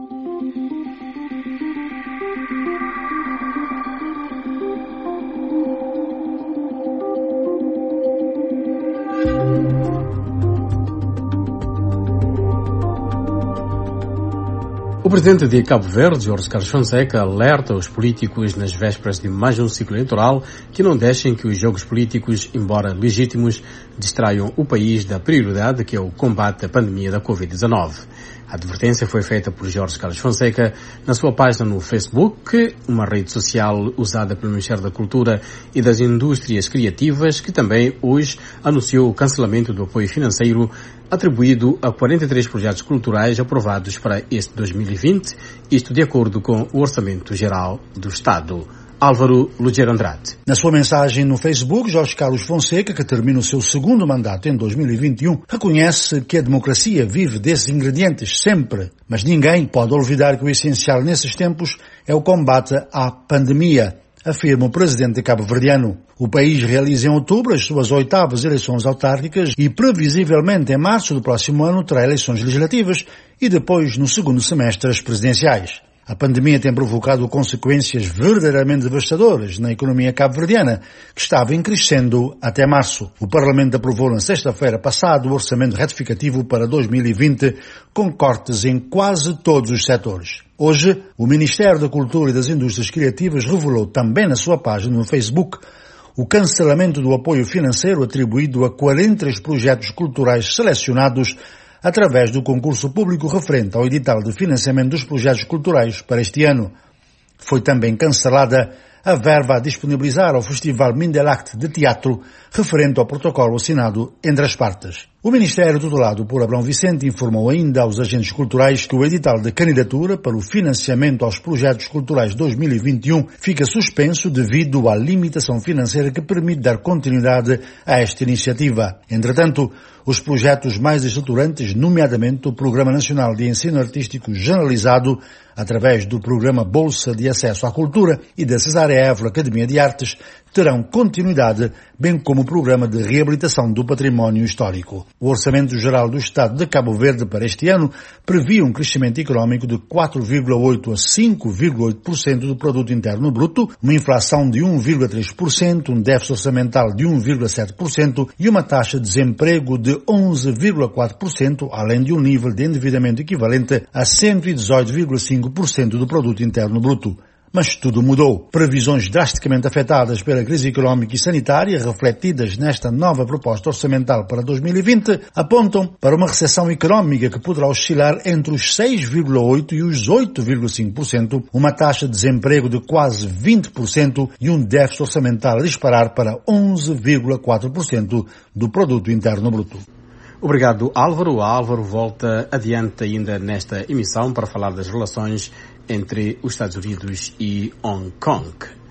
S23: O presidente de Cabo Verde, Jorge Carlos Fonseca, alerta os políticos nas vésperas de mais um ciclo eleitoral que não deixem que os jogos políticos, embora legítimos, distraiam o país da prioridade que é o combate à pandemia da covid dezenove. A advertência foi feita por Jorge Carlos Fonseca na sua página no Facebook, uma rede social usada pelo Ministério da Cultura e das Indústrias Criativas, que também hoje anunciou o cancelamento do apoio financeiro atribuído a quarenta e três projetos culturais aprovados para este dois mil e vinte, isto de acordo com o Orçamento Geral do Estado. Álvaro Lugero Andrade.
S3: Na sua mensagem no Facebook, Jorge Carlos Fonseca, que termina o seu segundo mandato em dois mil e vinte e um, reconhece que a democracia vive desses ingredientes sempre, mas ninguém pode olvidar que o essencial nesses tempos é o combate à pandemia, afirma o presidente cabo-verdiano. O país realiza em outubro as suas oitavas eleições autárquicas e, previsivelmente, em março do próximo ano terá eleições legislativas e depois, no segundo semestre, as presidenciais. A pandemia tem provocado consequências verdadeiramente devastadoras na economia cabo-verdiana, que estava em crescendo até março. O Parlamento aprovou na sexta-feira passada o orçamento retificativo para dois mil e vinte, com cortes em quase todos os setores. Hoje, o Ministério da Cultura e das Indústrias Criativas revelou também na sua página no Facebook o cancelamento do apoio financeiro atribuído a quarenta e três projetos culturais selecionados através do concurso público referente ao edital de financiamento dos projetos culturais para este ano. Foi também cancelada a verba a disponibilizar ao Festival Mindelact de Teatro, referente ao protocolo assinado entre as partes. O Ministério, tutelado por Abrão Vicente, informou ainda aos agentes culturais que o edital de candidatura para o financiamento aos projetos culturais dois mil e vinte e um fica suspenso devido à limitação financeira que permite dar continuidade a esta iniciativa. Entretanto, os projetos mais estruturantes, nomeadamente o Programa Nacional de Ensino Artístico Generalizado, através do Programa Bolsa de Acesso à Cultura e da Cesária Évora Academia de Artes, terão continuidade, bem como o Programa de Reabilitação do Património Histórico. O Orçamento Geral do Estado de Cabo Verde para este ano previa um crescimento económico de quatro vírgula oito por cento a cinco vírgula oito por cento do Produto Interno Bruto, uma inflação de um vírgula três por cento, um déficit orçamental de um vírgula sete por cento e uma taxa de desemprego de onze vírgula quatro por cento, além de um nível de endividamento equivalente a cento e dezoito vírgula cinco por cento do Produto Interno Bruto. Mas tudo mudou. Previsões drasticamente afetadas pela crise económica e sanitária, refletidas nesta nova proposta orçamental para dois mil e vinte, apontam para uma recessão económica que poderá oscilar entre os seis vírgula oito por cento e os oito vírgula cinco por cento, uma taxa de desemprego de quase vinte por cento e um déficit orçamental a disparar para onze vírgula quatro por cento do Produto Interno Bruto.
S23: Obrigado, Álvaro. Álvaro volta adiante ainda nesta emissão para falar das relações entre os Estados Unidos e Hong Kong.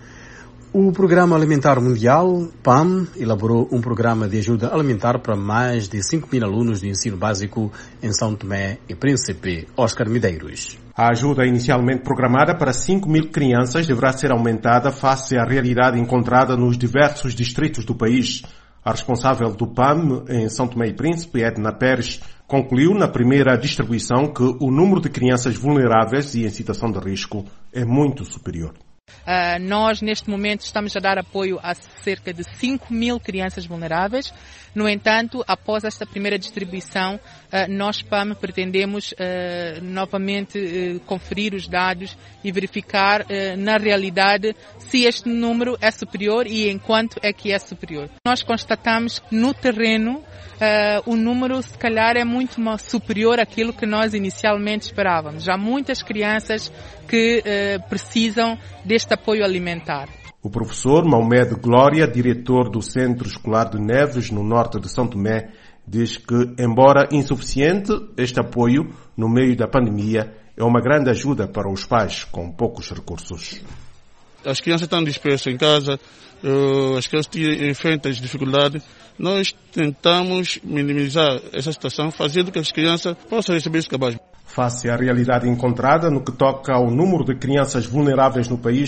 S23: O Programa Alimentar Mundial, P A M, elaborou um programa de ajuda alimentar para mais de cinco mil alunos de ensino básico em São Tomé e Príncipe. Oscar Medeiros.
S4: A ajuda inicialmente programada para cinco mil crianças deverá ser aumentada face à realidade encontrada nos diversos distritos do país. A responsável do P A M em São Tomé e Príncipe, Edna Pérez, concluiu na primeira distribuição que o número de crianças vulneráveis e em situação de risco é muito superior.
S5: Uh, nós, neste momento, estamos a dar apoio a cerca de cinco mil crianças vulneráveis. No entanto, após esta primeira distribuição, uh, nós, P A M, pretendemos uh, novamente uh, conferir os dados e verificar, uh, na realidade, se este número é superior e em quanto é que é superior. Nós constatamos que, no terreno, Uh, o número, se calhar, é muito superior àquilo que nós inicialmente esperávamos. Há muitas crianças que uh, precisam deste apoio alimentar.
S4: O professor Maomed Glória, diretor do Centro Escolar de Neves, no norte de São Tomé, diz que, embora insuficiente, este apoio, no meio da pandemia, é uma grande ajuda para os pais com poucos recursos.
S24: As crianças estão dispersas em casa, uh, as crianças enfrentam as dificuldades. Nós tentamos minimizar essa situação, fazendo com que as crianças possam receber esse cabaz.
S4: Face à realidade encontrada no que toca ao número de crianças vulneráveis no país,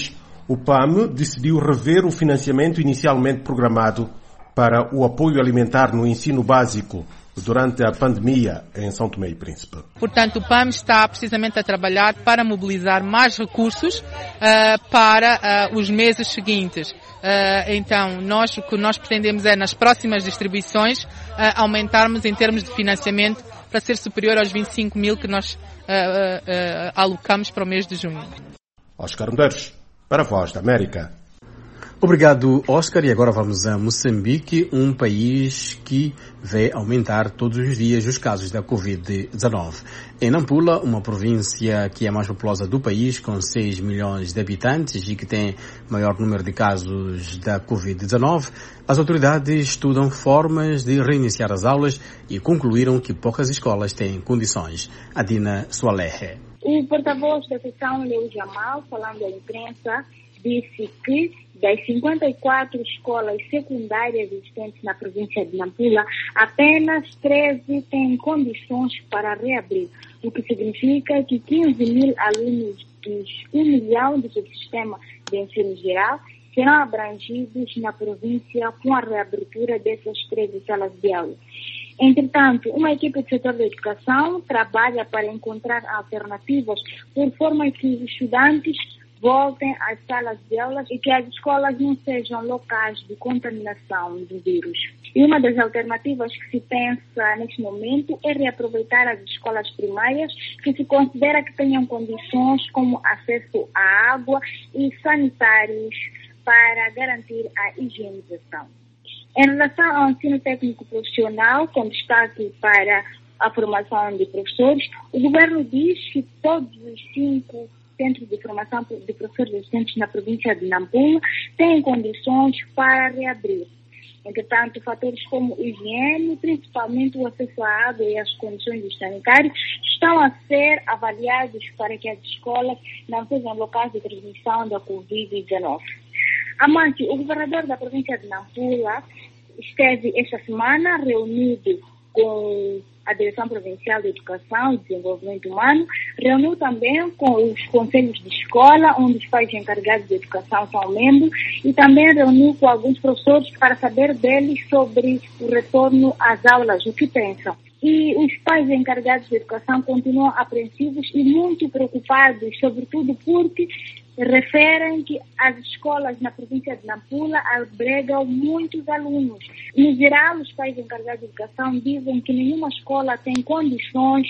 S4: o P A M decidiu rever o financiamento inicialmente programado para o apoio alimentar no ensino básico durante a pandemia em São Tomé e Príncipe.
S5: Portanto, o P A M está precisamente a trabalhar para mobilizar mais recursos uh, para uh, os meses seguintes. Uh, então, nós, o que nós pretendemos é, nas próximas distribuições, uh, aumentarmos em termos de financiamento para ser superior aos vinte e cinco mil que nós uh, uh, uh, alocamos para o mês de junho.
S4: Oscar Medeiros, para a Voz da América.
S23: Obrigado, Oscar. E agora vamos a Moçambique, um país que vê aumentar todos os dias os casos da covid dezenove. Em Nampula, uma província que é a mais populosa do país, com seis milhões de habitantes e que tem maior número de casos da covid dezenove, as autoridades estudam formas de reiniciar as aulas e concluíram que poucas escolas têm condições. Adina Soalehe.
S6: O porta-voz da seção, Leo Jamal, falando à imprensa, disse que das cinquenta e quatro escolas secundárias existentes na província de Nampula, apenas treze têm condições para reabrir, o que significa que quinze mil alunos dos um milhão do subsistema de ensino geral serão abrangidos na província com a reabertura dessas treze salas de aula. Entretanto, uma equipe do setor da educação trabalha para encontrar alternativas por forma que os estudantes voltem às salas de aulas e que as escolas não sejam locais de contaminação do vírus. E uma das alternativas que se pensa neste momento é reaproveitar as escolas primárias que se considera que tenham condições como acesso à água e sanitários para garantir a higienização. Em relação ao ensino técnico profissional, com destaque para a formação de professores, o governo diz que todos os cinco centros de formação de professores existentes na província de Nampula têm condições para reabrir. Entretanto, fatores como higiene, principalmente o acesso à água e as condições dos sanitários, estão a ser avaliados para que as escolas não sejam locais de transmissão da covid dezenove. Amante, o governador da província de Nampula esteve esta semana reunido com a Direção Provincial de Educação e Desenvolvimento Humano, reuniu também com os conselhos de escola, onde os pais encarregados de educação são membros, e também reuniu com alguns professores para saber deles sobre o retorno às aulas, o que pensam. E os pais encarregados de educação continuam apreensivos e muito preocupados, sobretudo porque referem que as escolas na província de Nampula albergam muitos alunos. No geral, os pais encarregados de educação dizem que nenhuma escola tem condições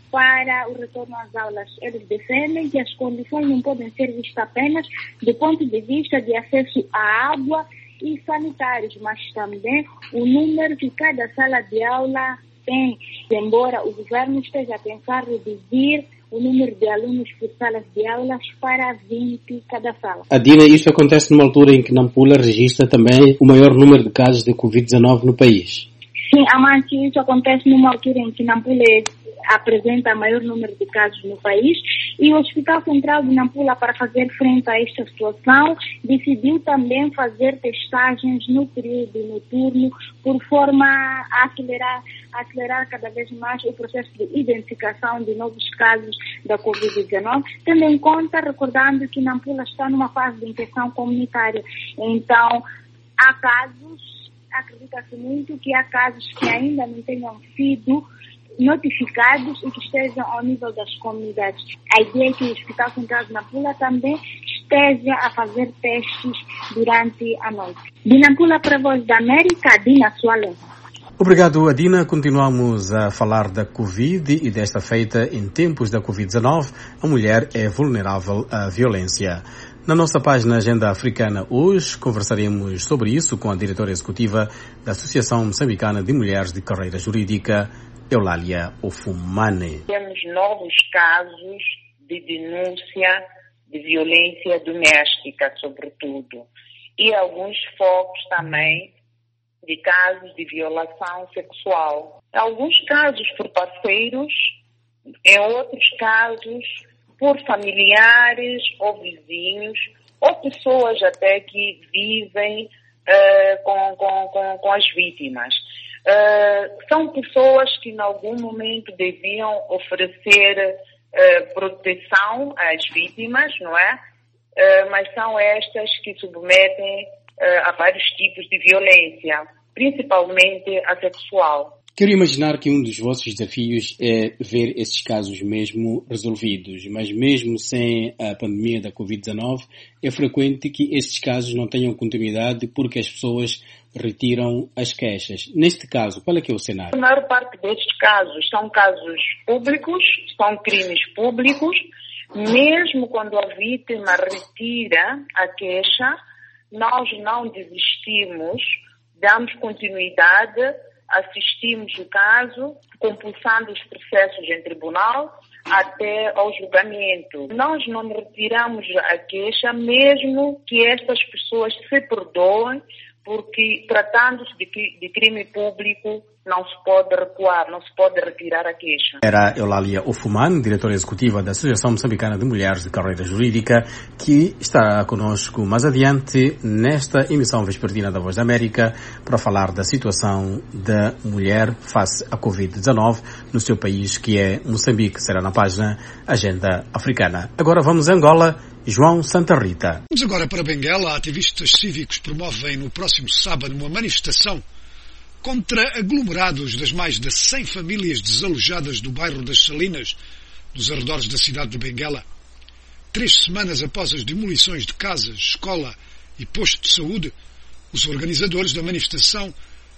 S6: para o retorno às aulas. Eles defendem que as condições não podem ser vistas apenas do ponto de vista de acesso à água e sanitários, mas também o número que cada sala de aula tem. Embora o governo esteja a pensar reduzir o número de alunos por salas de aulas para vinte cada sala.
S23: Adina, isto acontece numa altura em que Nampula registra também o maior número de casos de covid dezenove no país.
S6: Sim, Amante, isso acontece numa altura em que Nampula apresenta o maior número de casos no país e o Hospital Central de Nampula, para fazer frente a esta situação, decidiu também fazer testagens no período noturno por forma a acelerar, a acelerar cada vez mais o processo de identificação de novos casos da covid dezenove, tendo em conta, recordando que Nampula está numa fase de infecção comunitária. Então, há casos, acredita-se muito que há casos que ainda não tenham sido notificados e que estejam ao nível das comunidades. A ideia é que o Hospital Central de Nampula também esteja a fazer testes durante a noite. De Nampula para a Voz da América, Adina Soalehe.
S23: Obrigado, Adina. Continuamos a falar da Covid e desta feita, em tempos da covid dezenove, a mulher é vulnerável à violência. Na nossa página Agenda Africana hoje conversaremos sobre isso com a diretora executiva da Associação Moçambicana de Mulheres de Carreira Jurídica, Eulália Ofumane.
S7: Temos novos casos de denúncia de violência doméstica, sobretudo, e alguns focos também de casos de violação sexual. Em alguns casos por parceiros, em outros casos por familiares ou vizinhos, ou pessoas até que vivem uh, com, com, com, com as vítimas. Uh, são pessoas que em algum momento deviam oferecer uh, proteção às vítimas, não é? uh, mas são estas que submetem uh, a vários tipos de violência, principalmente a sexual.
S23: Quero imaginar que um dos vossos desafios é ver esses casos mesmo resolvidos, mas mesmo sem a pandemia da covid dezenove, é frequente que estes casos não tenham continuidade porque as pessoas retiram as queixas. Neste caso, qual é que é o cenário?
S7: A maior parte destes casos são casos públicos, são crimes públicos. Mesmo quando a vítima retira a queixa, nós não desistimos, damos continuidade, assistimos o caso, compulsando os processos em tribunal até ao julgamento. Nós não retiramos a queixa, mesmo que estas pessoas se perdoem, porque tratando-se de, de crime público, não se pode recuar, não se pode retirar a queixa.
S23: Era Eulália Ofuman, diretora executiva da Associação Moçambicana de Mulheres de Carreira Jurídica, que estará conosco mais adiante nesta emissão vespertina da Voz da América para falar da situação da mulher face à covid dezenove no seu país, que é Moçambique. Será na página Agenda Africana. Agora vamos a Angola. João Santa Rita.
S1: Vamos agora para Benguela. Ativistas cívicos promovem no próximo sábado uma manifestação contra aglomerados das mais de cem famílias desalojadas do bairro das Salinas, nos arredores da cidade de Benguela. Três semanas após as demolições de casas, escola e posto de saúde, os organizadores da manifestação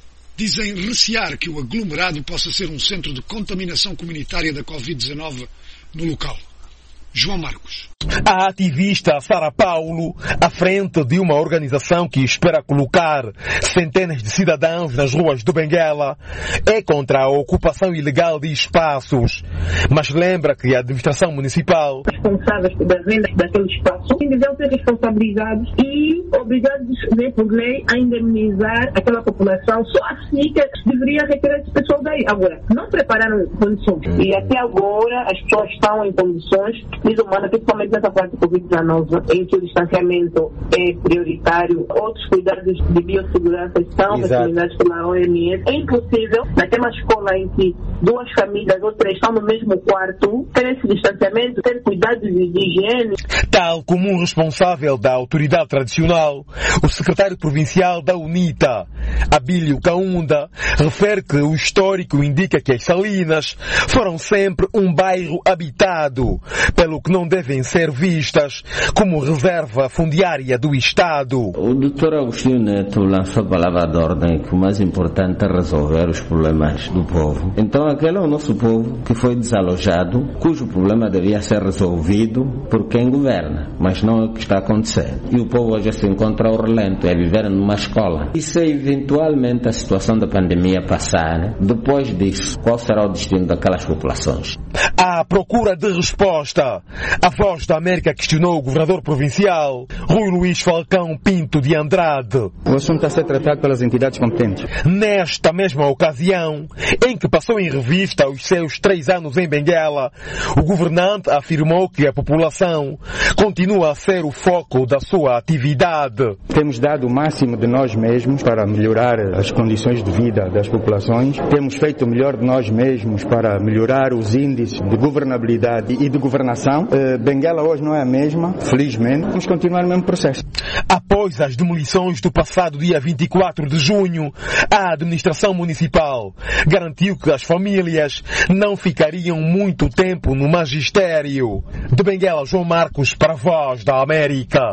S1: dizem recear que o aglomerado possa ser um centro de contaminação comunitária da covid dezenove no local. João Marcos.
S20: A ativista Sara Paulo, à frente de uma organização que espera colocar centenas de cidadãos nas ruas do Benguela, é contra a ocupação ilegal de espaços, mas lembra que a administração municipal,
S10: responsáveis pelas vendas daquele espaço, devem ser responsabilizados e obrigados, né, por lei, a indemnizar aquela população. Só assim que deveria retirar esse pessoal daí. Agora, não prepararam condições. E até agora as pessoas estão em condições desumanas, principalmente nessa parte do covid dezenove, em que o distanciamento é prioritário, outros cuidados de biossegurança estão determinados pela O M S. É impossível, naquela escola em que duas famílias ou três estão no mesmo quarto, ter esse distanciamento, ter cuidados de, de higiene.
S20: Tal como um responsável da autoridade tradicional, o secretário provincial da UNITA, Abílio Kaunda, refere que o histórico indica que as Salinas foram sempre um bairro habitado, pelo que não devem ser vistas como reserva fundiária do Estado.
S11: O doutor Agostinho Neto lançou a palavra de ordem que o mais importante é resolver os problemas do povo. Então aquele é o nosso povo que foi desalojado, cujo problema devia ser resolvido por quem governa, mas não é o que está acontecendo. E o povo hoje se encontra ao relento, é viver numa escola. E se eventualmente a situação da pandemia passar, depois disso, qual será o destino daquelas populações?
S20: À procura de resposta, a Voz da América questionou o governador provincial, Rui Luís Falcão Pinto de Andrade.
S12: O assunto está a ser tratado pelas entidades competentes.
S20: Nesta mesma ocasião, em que passou em revista os seus três anos em Benguela, o governante afirmou que a população continua a ser o foco da sua atividade.
S12: Temos dado o máximo de nós mesmos para melhorar as condições de vida das populações. Temos feito o melhor de nós mesmos para melhorar os índices de governabilidade e de governação. Benguela hoje não é a mesma, felizmente. Vamos continuar no mesmo processo.
S20: Após as demolições do passado dia vinte e quatro de junho, a administração municipal garantiu que as famílias não ficariam muito tempo no magistério. De Benguela, João Marcos para a Voz da América.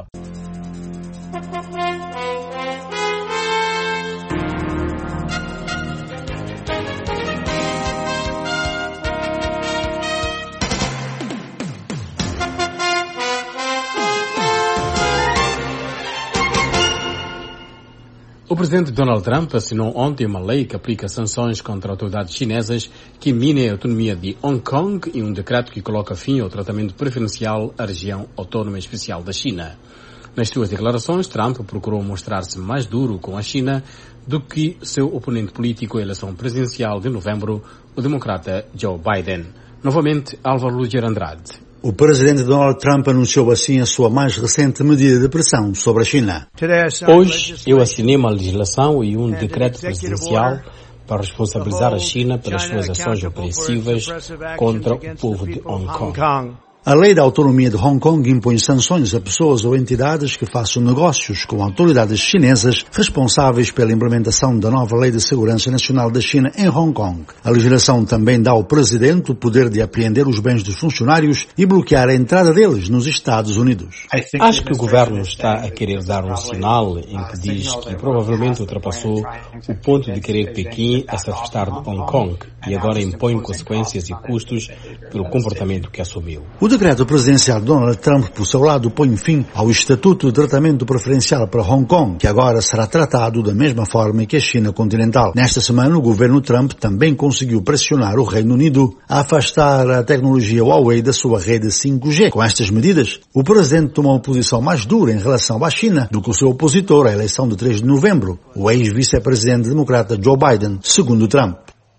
S23: O presidente Donald Trump assinou ontem uma lei que aplica sanções contra autoridades chinesas que minem a autonomia de Hong Kong e um decreto que coloca fim ao tratamento preferencial à região autónoma especial da China. Nas suas declarações, Trump procurou mostrar-se mais duro com a China do que seu oponente político à eleição presidencial de novembro, o democrata Joe Biden. Novamente, Álvaro Luger Andrade.
S3: O presidente Donald Trump anunciou assim a sua mais recente medida de pressão sobre a China.
S23: Hoje eu assinei uma legislação e um decreto presidencial para responsabilizar a China pelas suas ações opressivas contra o povo de Hong Kong.
S3: A lei da autonomia de Hong Kong impõe sanções a pessoas ou entidades que façam negócios com autoridades chinesas responsáveis pela implementação da nova Lei de Segurança Nacional da China em Hong Kong. A legislação também dá ao presidente o poder de apreender os bens dos funcionários e bloquear a entrada deles nos Estados Unidos.
S23: Acho que o governo está a querer dar um sinal em que diz que provavelmente ultrapassou o ponto de querer Pequim a se afastar de Hong Kong e agora impõe consequências e custos pelo comportamento que assumiu.
S3: O decreto presidencial de Donald Trump, por seu lado, põe fim ao Estatuto de Tratamento Preferencial para Hong Kong, que agora será tratado da mesma forma que a China continental. Nesta semana, o governo Trump também conseguiu pressionar o Reino Unido a afastar a tecnologia Huawei da sua rede cinco G. Com estas medidas, o presidente tomou uma posição mais dura em relação à China do que o seu opositor à eleição de três de novembro, o ex-vice-presidente democrata Joe Biden, segundo Trump.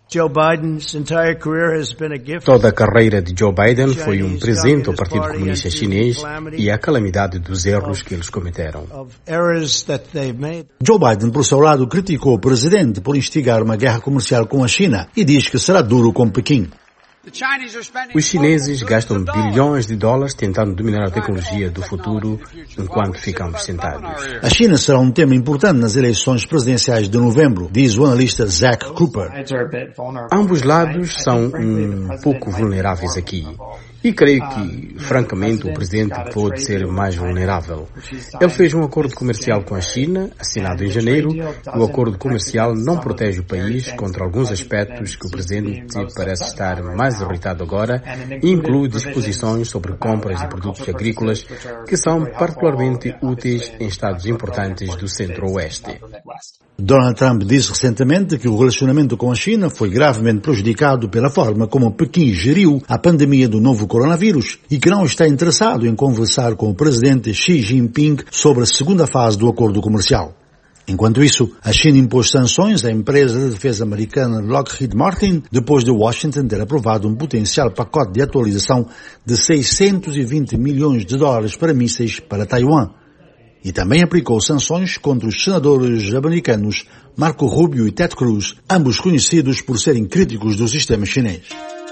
S23: Toda a carreira de Joe Biden foi um presente ao Partido Comunista Chinês e à calamidade dos erros que eles cometeram.
S3: Joe Biden, por seu lado, criticou o presidente por instigar uma guerra comercial com a China e diz que será duro com Pequim.
S23: Os chineses gastam bilhões de dólares tentando dominar a tecnologia do futuro enquanto ficamos sentados.
S3: A China será um tema importante nas eleições presidenciais de novembro, diz o analista Zach Cooper.
S23: Ambos lados são um pouco vulneráveis aqui. E creio que, francamente, o presidente pode ser mais vulnerável. Ele fez um acordo comercial com a China, assinado em janeiro. O acordo comercial não protege o país contra alguns aspectos que o presidente parece estar mais irritado agora e inclui disposições sobre compras de produtos agrícolas que são particularmente úteis em estados importantes do centro-oeste.
S3: Donald Trump disse recentemente que o relacionamento com a China foi gravemente prejudicado pela forma como Pequim geriu a pandemia do novo coronavírus e que não está interessado em conversar com o presidente Xi Jinping sobre a segunda fase do acordo comercial. Enquanto isso, a China impôs sanções à empresa de defesa americana Lockheed Martin depois de Washington ter aprovado um potencial pacote de atualização de seiscentos e vinte milhões de dólares para mísseis para Taiwan. E também aplicou sanções contra os senadores americanos Marco Rubio e Ted Cruz, ambos conhecidos por serem críticos do sistema chinês.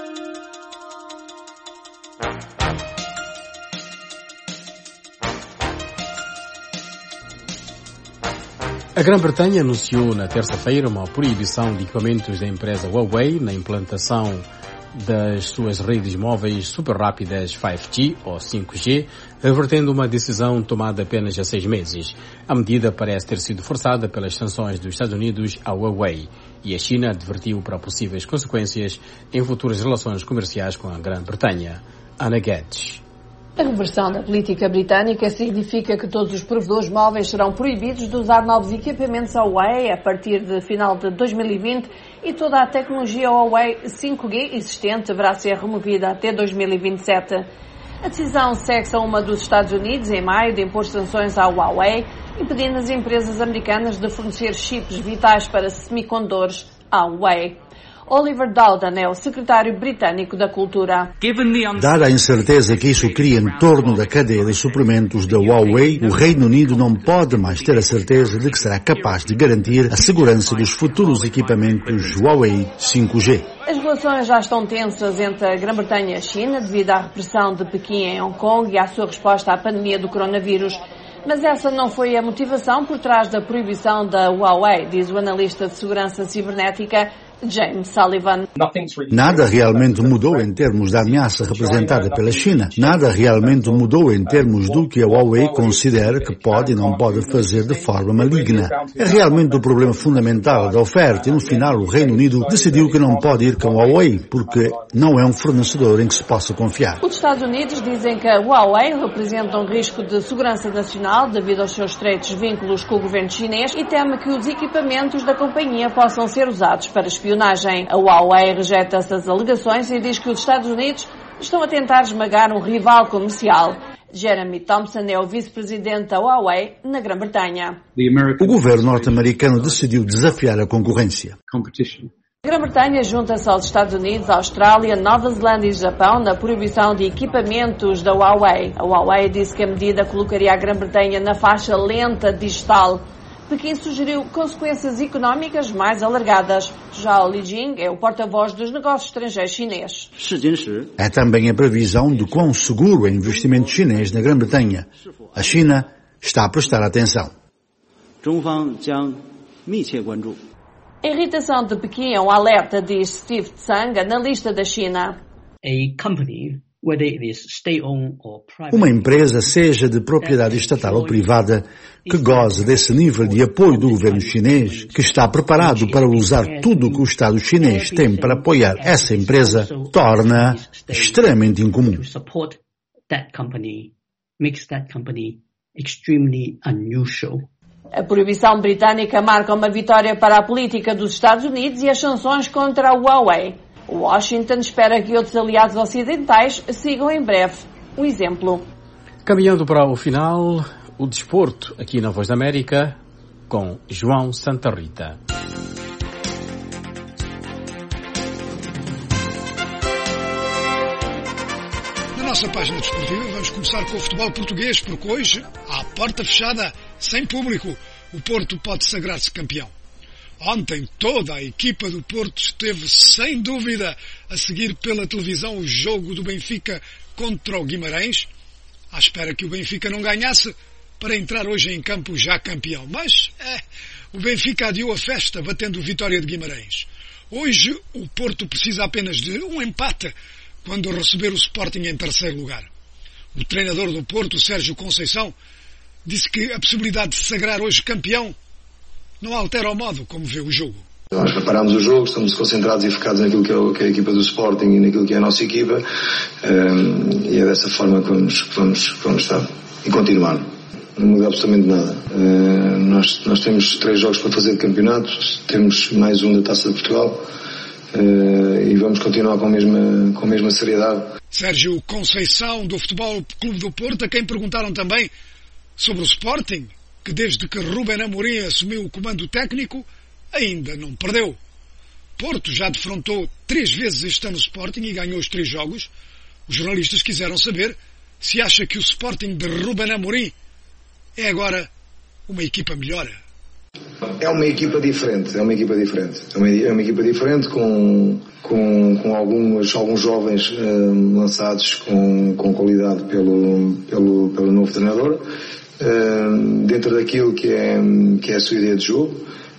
S23: A Grã-Bretanha anunciou na terça-feira uma proibição de equipamentos da empresa Huawei na implantação das suas redes móveis super rápidas cinco G ou cinco G, revertendo uma decisão tomada apenas há seis meses. A medida parece ter sido forçada pelas sanções dos Estados Unidos à Huawei e a China advertiu para possíveis consequências em futuras relações comerciais com a Grã-Bretanha. Ana Guedes.
S2: A reversão da política britânica significa que todos os provedores móveis serão proibidos de usar novos equipamentos Huawei a partir de final de dois mil e vinte e toda a tecnologia Huawei cinco G existente deverá ser removida até dois mil e vinte e sete. A decisão segue-se a uma dos Estados Unidos em maio de impor sanções à Huawei, impedindo as empresas americanas de fornecer chips vitais para semicondutores à Huawei. Oliver Dowden é o secretário britânico da Cultura.
S3: Dada a incerteza que isso cria em torno da cadeia de suprimentos da Huawei, o Reino Unido não pode mais ter a certeza de que será capaz de garantir a segurança dos futuros equipamentos Huawei cinco G.
S2: As relações já estão tensas entre a Grã-Bretanha e a China devido à repressão de Pequim em Hong Kong e à sua resposta à pandemia do coronavírus. Mas essa não foi a motivação por trás da proibição da Huawei, diz o analista de segurança cibernética James Sullivan.
S3: Nada realmente mudou em termos da ameaça representada pela China. Nada realmente mudou em termos do que a Huawei considera que pode e não pode fazer de forma maligna. É realmente o problema fundamental da oferta e no final o Reino Unido decidiu que não pode ir com a Huawei porque não é um fornecedor em que se possa confiar.
S2: Os Estados Unidos dizem que a Huawei representa um risco de segurança nacional devido aos seus estreitos vínculos com o governo chinês e teme que os equipamentos da companhia possam ser usados para espionagem. A Huawei rejeita essas alegações e diz que os Estados Unidos estão a tentar esmagar um rival comercial. Jeremy Thompson é o vice-presidente da Huawei na Grã-Bretanha.
S3: O governo norte-americano decidiu desafiar a concorrência.
S2: A Grã-Bretanha junta-se aos Estados Unidos, Austrália, Nova Zelândia e Japão na proibição de equipamentos da Huawei. A Huawei disse que a medida colocaria a Grã-Bretanha na faixa lenta digital. Pequim sugeriu consequências económicas mais alargadas. Já Li Jing é o porta-voz dos negócios estrangeiros chinês.
S3: É também a previsão de quão seguro é o investimento chinês na Grã-Bretanha. A China está a prestar atenção.
S2: A irritação de Pequim é um alerta, diz Steve Tsang, analista da China.
S3: Uma empresa, seja de propriedade estatal ou privada, que goza desse nível de apoio do governo chinês, que está preparado para usar tudo o que o Estado chinês tem para apoiar essa empresa, torna extremamente incomum.
S2: A proibição britânica marca uma vitória para a política dos Estados Unidos e as sanções contra a Huawei. Washington espera que outros aliados ocidentais sigam em breve o exemplo.
S23: Caminhando para o final, o desporto aqui na Voz da América com João Santa Rita.
S1: Na nossa página desportiva vamos começar com o futebol português, porque hoje, à porta fechada, sem público, o Porto pode sagrar-se campeão. Ontem toda a equipa do Porto esteve, sem dúvida, a seguir pela televisão o jogo do Benfica contra o Guimarães, à espera que o Benfica não ganhasse para entrar hoje em campo já campeão. Mas é, o Benfica adiou a festa batendo o Vitória de Guimarães. Hoje o Porto precisa apenas de um empate quando receber o Sporting em terceiro lugar. O treinador do Porto, Sérgio Conceição, disse que a possibilidade de sagrar hoje campeão não altera o modo como vê o jogo.
S8: Nós preparamos o jogo, estamos concentrados e focados naquilo que é, que é a equipa do Sporting e naquilo que é a nossa equipa, um, e é dessa forma que vamos, que vamos, que vamos estar e continuar. Não muda absolutamente nada. Uh, nós, nós temos três jogos para fazer de campeonato, temos mais um da Taça de Portugal, uh, e vamos continuar com a mesma, com a mesma seriedade.
S1: Sérgio Conceição, do Futebol Clube do Porto, a quem perguntaram também sobre o Sporting, que desde que Ruben Amorim assumiu o comando técnico, ainda não perdeu. Porto já defrontou três vezes este ano o Sporting e ganhou os três jogos. Os jornalistas quiseram saber se acha que o Sporting de Ruben Amorim é agora uma equipa melhor.
S8: É uma equipa diferente, é uma equipa diferente. É uma, é uma equipa diferente com, com, com alguns, alguns jovens uh, lançados com, com qualidade pelo, pelo, pelo novo treinador. Uh, dentro daquilo que é, que é a sua ideia de jogo,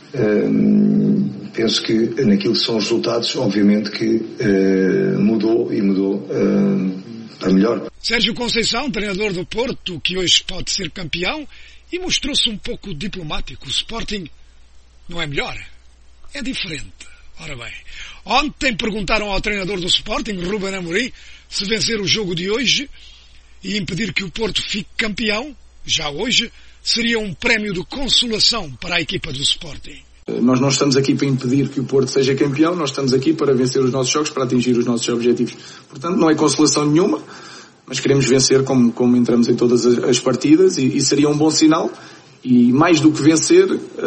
S8: uh, penso que naquilo que são os resultados, obviamente que uh, mudou e mudou uh, para melhor.
S1: Sérgio Conceição, treinador do Porto, que hoje pode ser campeão, e mostrou-se um pouco diplomático. O Sporting não é melhor, é diferente. Ora bem, ontem perguntaram ao treinador do Sporting, Ruben Amorim, se vencer o jogo de hoje e impedir que o Porto fique campeão, já hoje, seria um prémio de consolação para a equipa do Sporting.
S13: Nós não estamos aqui para impedir que o Porto seja campeão, nós estamos aqui para vencer os nossos jogos, para atingir os nossos objetivos. Portanto, não é consolação nenhuma, mas queremos vencer como, como entramos em todas as, as partidas e, e seria um bom sinal. E mais do que vencer,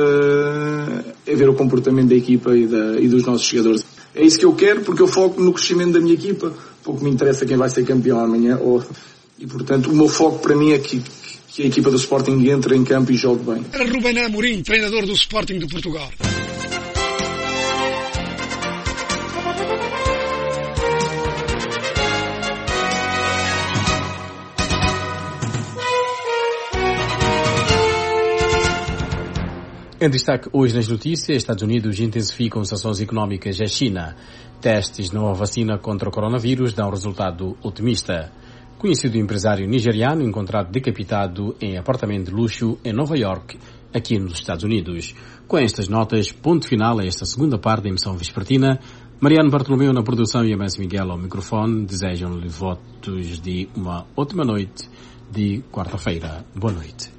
S13: uh, é ver o comportamento da equipa e, da, e dos nossos jogadores. É isso que eu quero, porque eu foco no crescimento da minha equipa. Pouco me interessa quem vai ser campeão amanhã. Ou, e, portanto, o meu foco para mim é que que a equipa do Sporting entre em campo e jogue bem.
S1: Era Ruben Amorim, treinador do Sporting de Portugal.
S23: Em destaque hoje nas notícias, Estados Unidos intensificam sanções económicas à China. Testes de nova vacina contra o coronavírus dão resultado otimista. Conhecido empresário nigeriano encontrado decapitado em apartamento de luxo em Nova York, aqui nos Estados Unidos. Com estas notas, ponto final a esta segunda parte da emissão vespertina. Mariano Bartolomeu na produção e Amancio Miguel ao microfone desejam-lhe votos de uma ótima noite de quarta-feira. Boa noite.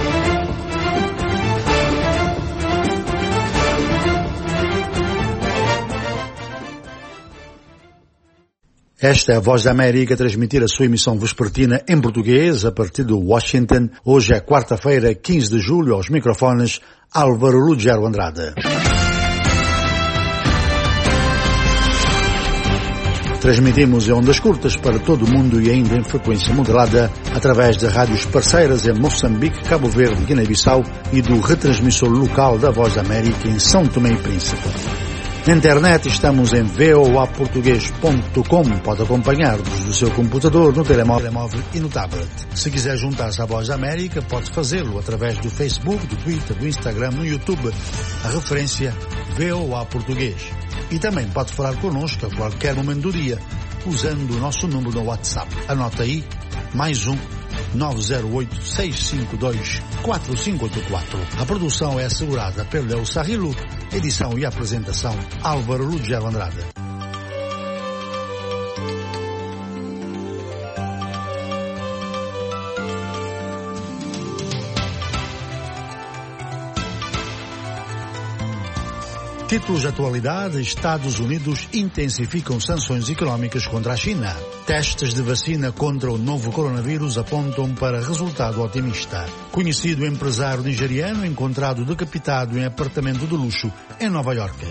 S3: Esta é a Voz da América a transmitir a sua emissão vespertina em português a partir de Washington. Hoje é quarta-feira, quinze de julho, aos microfones Álvaro Lugero Andrade. Transmitimos em ondas curtas para todo o mundo e ainda em frequência modulada através de rádios parceiras em Moçambique, Cabo Verde, Guiné-Bissau e do retransmissor local da Voz da América em São Tomé e Príncipe. Na internet estamos em voa português ponto com. Pode acompanhar-nos do seu computador, no telemóvel e no tablet. Se quiser juntar-se à Voz da América, pode fazê-lo através do Facebook, do Twitter, do Instagram, no YouTube. A referência VOA Português. E também pode falar connosco a qualquer momento do dia, usando o nosso número no WhatsApp. Anota aí, mais um, nove zero oito, seis cinco dois, quatro cinco oito quatro. A produção é assegurada pelo El Sarrilo, edição e apresentação Álvaro Lugero Andrade. Títulos de atualidade: Estados Unidos intensificam sanções económicas contra a China. Testes de vacina contra o novo coronavírus apontam para resultado otimista. Conhecido empresário nigeriano encontrado decapitado em apartamento de luxo em Nova Iorque.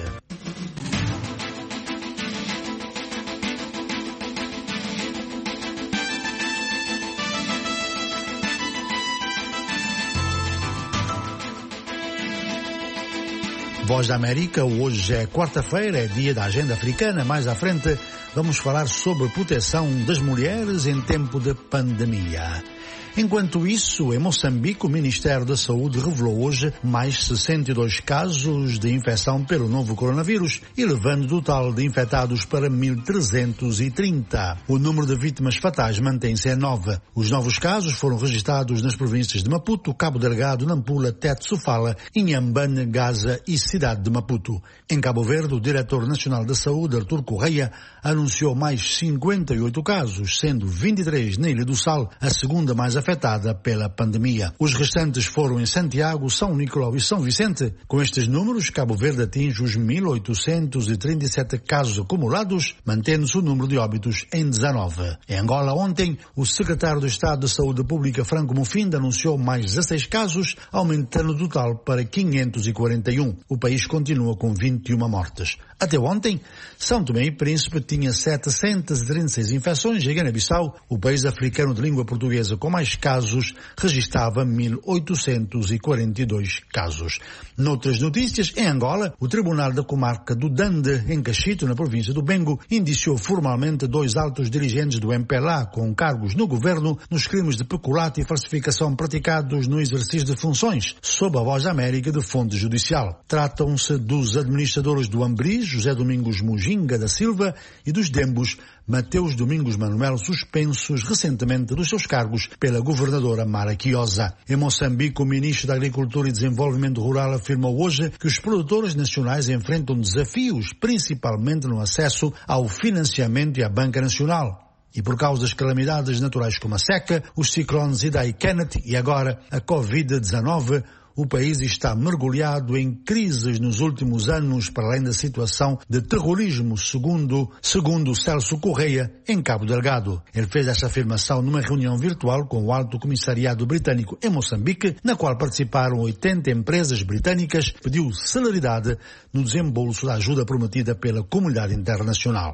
S3: Voz da América, hoje é quarta-feira, é dia da agenda africana. Mais à frente vamos falar sobre proteção das mulheres em tempo de pandemia. Enquanto isso, em Moçambique, o Ministério da Saúde revelou hoje mais sessenta e dois casos de infecção pelo novo coronavírus, elevando o total de infectados para mil trezentos e trinta. O número de vítimas fatais mantém-se em nove. Os novos casos foram registrados nas províncias de Maputo, Cabo Delgado, Nampula, Tete, Sofala, Inhambane, Gaza e cidade de Maputo. Em Cabo Verde, o diretor nacional da Saúde, Artur Correia, anunciou mais cinquenta e oito casos, sendo vinte e três na Ilha do Sal, a segunda mais afetada pela pandemia. Os restantes foram em Santiago, São Nicolau e São Vicente. Com estes números, Cabo Verde atinge os mil oitocentos e trinta e sete casos acumulados, mantendo-se o número de óbitos em dezanove. Em Angola, ontem, o secretário do Estado de Saúde Pública, Franco Mufinda, anunciou mais dezasseis casos, aumentando o total para quinhentos e quarenta e um. O país continua com vinte e uma mortes. Até ontem, São Tomé e Príncipe tinha setecentas e trinta e seis infecções e Guiné-Bissau, o país africano de língua portuguesa com mais casos, registrava mil oitocentos e quarenta e dois casos. Noutras notícias, em Angola, o Tribunal da Comarca do Dande, em Cachito, na província do Bengo, indiciou formalmente dois altos dirigentes do M P L A com cargos no governo nos crimes de peculato e falsificação praticados no exercício de funções, sob a Voz da América de fonte judicial. Tratam-se dos administradores do Ambris, José Domingos Mujinga da Silva, e dos Dembos, Mateus Domingos Manuel, suspensos recentemente dos seus cargos pela governadora Mara Quiosa. Em Moçambique, o ministro da Agricultura e Desenvolvimento Rural afirmou hoje que os produtores nacionais enfrentam desafios, principalmente no acesso ao financiamento e à Banca Nacional. E por causa das calamidades naturais como a seca, os ciclones Idai e Kenneth e agora a covid dezenove, o país está mergulhado em crises nos últimos anos, para além da situação de terrorismo, segundo, segundo Celso Correia, em Cabo Delgado. Ele fez esta afirmação numa reunião virtual com o Alto Comissariado Britânico em Moçambique, na qual participaram oitenta empresas britânicas, pediu celeridade no desembolso da ajuda prometida pela comunidade internacional.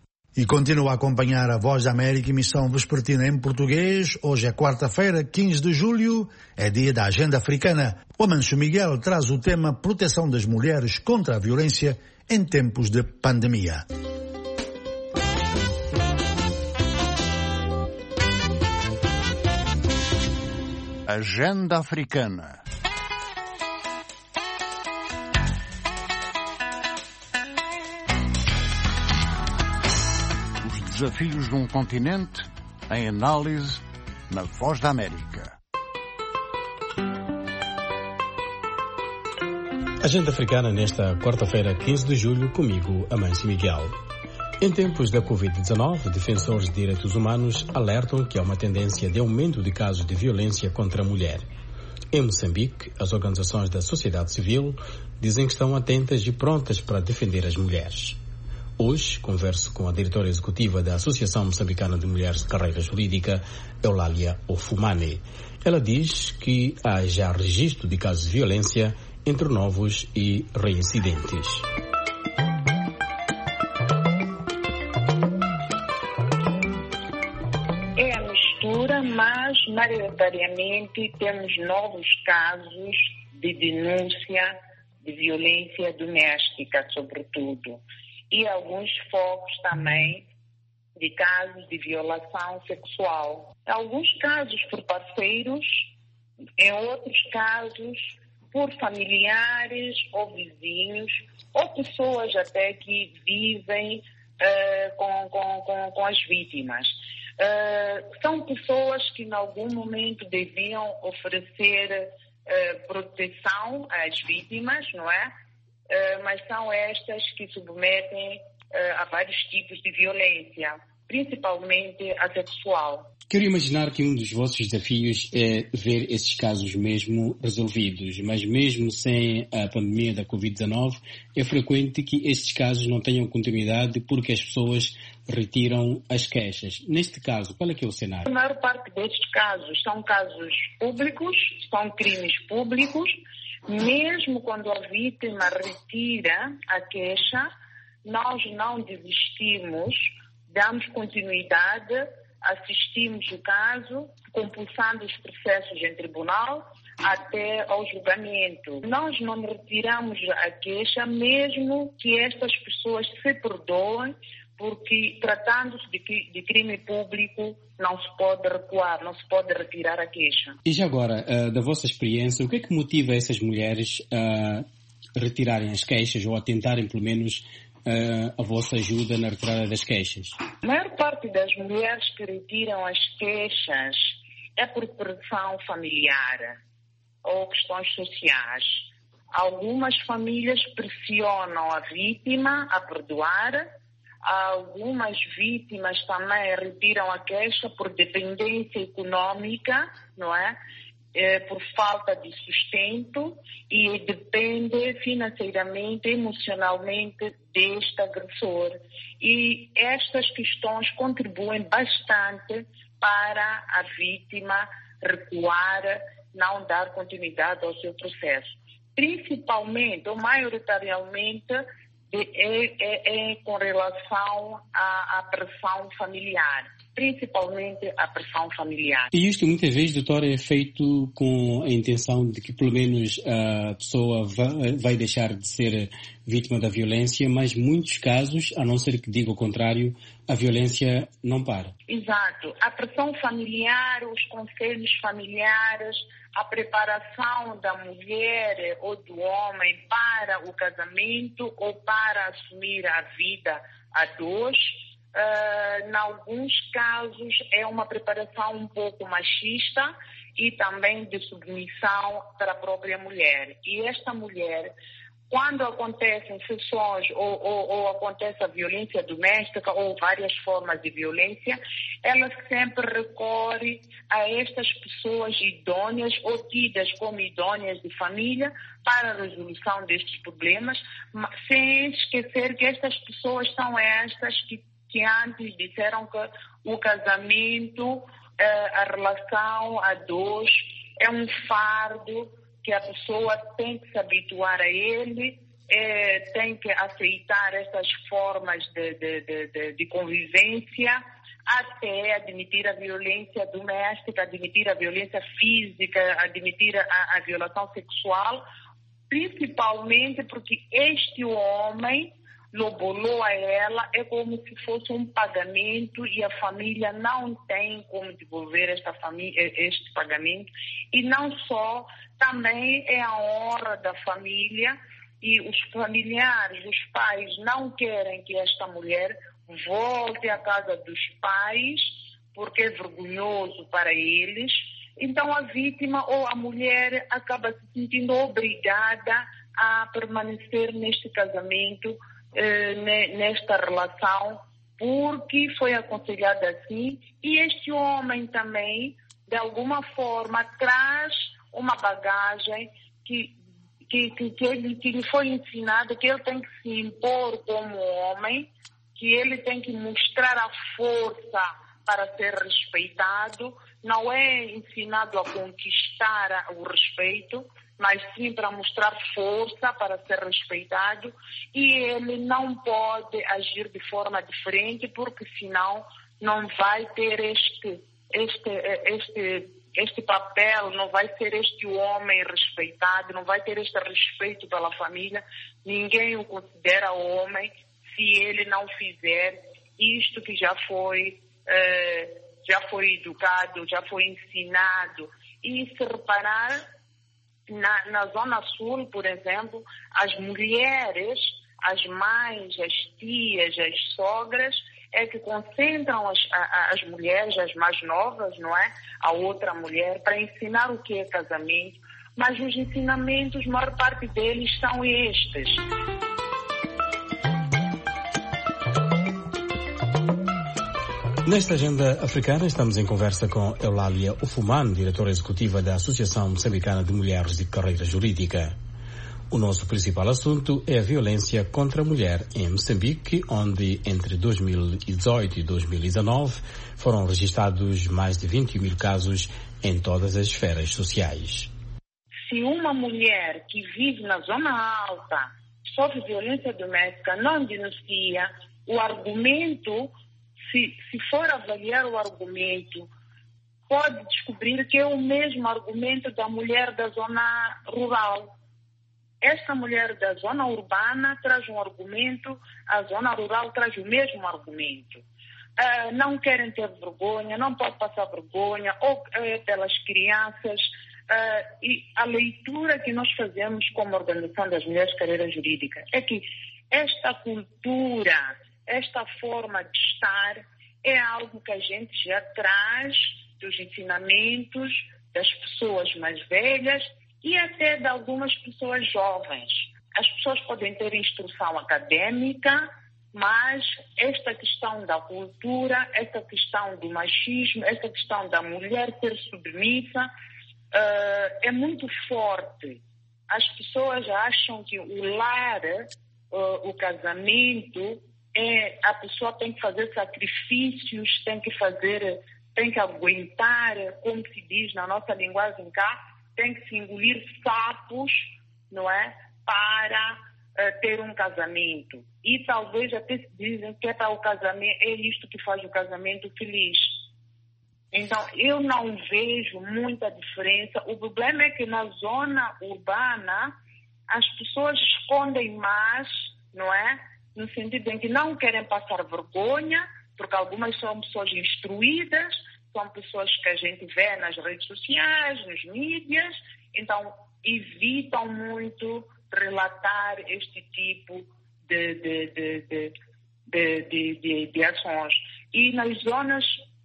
S3: E continua a acompanhar a Voz da América, emissão vespertina em português. Hoje é quarta-feira, quinze de julho, é dia da Agenda Africana. O Amancio Miguel traz o tema Proteção das Mulheres contra a Violência em Tempos de Pandemia.
S14: Agenda Africana. Desafios de um continente em análise na Voz da América.
S23: Agenda Africana nesta quarta-feira, quinze de julho, comigo, Amancio Miguel. Em tempos da covid dezenove, defensores de direitos humanos alertam que há uma tendência de aumento de casos de violência contra a mulher. Em Moçambique, as organizações da sociedade civil dizem que estão atentas e prontas para defender as mulheres. Hoje, converso com a diretora executiva da Associação Moçambicana de Mulheres de Carreira Jurídica, Eulália Ofumane. Ela diz que há já registro de casos de violência entre novos e reincidentes.
S7: maioritariamente temos novos casos de denúncia de violência doméstica, sobretudo, e alguns focos também de casos de violação sexual. Em alguns casos por parceiros, em outros casos por familiares ou vizinhos, ou pessoas até que vivem uh, com, com, com, com as vítimas. Uh, são pessoas que em algum momento deviam oferecer uh, proteção às vítimas, não é? Uh, mas são estas que submetem uh, a vários tipos de violência, principalmente a sexual.
S23: Quero imaginar que um dos vossos desafios é ver esses casos mesmo resolvidos, mas mesmo sem a pandemia da covid dezenove, é frequente que estes casos não tenham continuidade porque as pessoas retiram as queixas. Neste caso, qual é que é o cenário?
S7: A maior parte destes casos são casos públicos, são crimes públicos. Mesmo quando a vítima retira a queixa, nós não desistimos, damos continuidade, assistimos o caso, compulsando os processos em tribunal até ao julgamento. Nós não retiramos a queixa, mesmo que estas pessoas se perdoem, porque tratando-se de, de crime público não se pode recuar, não se pode retirar a queixa.
S23: E já agora, uh, da vossa experiência, o que é que motiva essas mulheres a retirarem as queixas ou a tentarem pelo menos Uh, a vossa ajuda na retirada das queixas?
S7: A maior parte das mulheres que retiram as queixas é por pressão familiar ou questões sociais. Algumas famílias pressionam a vítima a perdoar, algumas vítimas também retiram a queixa por dependência econômica, não é? É, por falta de sustento e depende financeiramente, emocionalmente deste agressor. E estas questões contribuem bastante para a vítima recuar, não dar continuidade ao seu processo. Principalmente, ou maioritariamente, é, é, é com relação à, à pressão familiar. Principalmente a pressão familiar.
S23: E isto muitas vezes, doutora, é feito com a intenção de que pelo menos a pessoa vai deixar de ser vítima da violência, mas muitos casos, a não ser que diga o contrário, a violência não para.
S7: Exato. A pressão familiar, os conselhos familiares, a preparação da mulher ou do homem para o casamento ou para assumir a vida a dois. Uh, em alguns casos é uma preparação um pouco machista e também de submissão para a própria mulher. E esta mulher, quando acontecem sessões ou, ou, ou acontece a violência doméstica ou várias formas de violência, ela sempre recorre a estas pessoas idôneas ou tidas como idôneas de família para a resolução destes problemas, sem esquecer que estas pessoas são estas que que antes disseram que o casamento, a relação a dois, é um fardo que a pessoa tem que se habituar a ele, tem que aceitar essas formas de, de, de, de convivência, até admitir a violência doméstica, admitir a violência física, admitir a, a violação sexual, principalmente porque este homem lobolou a ela, é como se fosse um pagamento e a família não tem como devolver esta família, este pagamento. E não só, também é a honra da família e os familiares, os pais não querem que esta mulher volte à casa dos pais porque é vergonhoso para eles. Então a vítima ou a mulher acaba se sentindo obrigada a permanecer neste casamento, nesta relação, porque foi aconselhada assim, e este homem também, de alguma forma, traz uma bagagem que, que, que, que, ele, que lhe foi ensinado, que ele tem que se impor como homem, que ele tem que mostrar a força para ser respeitado, não é ensinado a conquistar o respeito, mas sim para mostrar força, para ser respeitado, e ele não pode agir de forma diferente, porque senão não vai ter este, este, este este papel, não vai ser este homem respeitado, não vai ter este respeito pela família. Ninguém o considera homem se ele não fizer isto que já foi, eh, já foi educado, já foi ensinado. E se reparar, na, na Zona Sul, por exemplo, as mulheres, as mães, as tias, as sogras, é que concentram as, as mulheres, as mais novas, não é? A outra mulher, para ensinar o que é casamento. Mas os ensinamentos, a maior parte deles são estes.
S23: Nesta agenda africana, estamos em conversa com Eulália Ufuman, diretora executiva da Associação Moçambicana de Mulheres de Carreira Jurídica. O nosso principal assunto é a violência contra a mulher em Moçambique, onde entre dois mil e dezoito e dois mil e dezanove foram registrados mais de vinte e um mil casos em todas as esferas sociais.
S7: Se uma mulher que vive na zona alta sofre violência doméstica, não denuncia, o argumento, se, se for avaliar o argumento, pode descobrir que é o mesmo argumento da mulher da zona rural. Esta mulher da zona urbana traz um argumento, a zona rural traz o mesmo argumento. Uh, não querem ter vergonha, não pode passar vergonha, ou uh, pelas crianças. Uh, e a leitura que nós fazemos como Organização das Mulheres de Carreira Jurídica é que esta cultura, esta forma de estar, é algo que a gente já traz dos ensinamentos das pessoas mais velhas e até de algumas pessoas jovens. As pessoas podem ter instrução acadêmica, mas esta questão da cultura, esta questão do machismo, esta questão da mulher ser submissa, uh, é muito forte. As pessoas acham que o lar, uh, o casamento, é, a pessoa tem que fazer sacrifícios, tem que fazer, tem que aguentar, como se diz na nossa linguagem cá, tem que se engolir sapos, não é? Para uh, ter um casamento. E talvez até se dizem que é para o casamento, é isto que faz o casamento feliz. Então, eu não vejo muita diferença. O problema é que na zona urbana as pessoas escondem mais, não é? No sentido em que não querem passar vergonha, porque algumas são pessoas instruídas, são pessoas que a gente vê nas redes sociais, nos mídias, então evitam muito relatar este tipo de, de, de, de, de, de, de, de ações. E nas zonas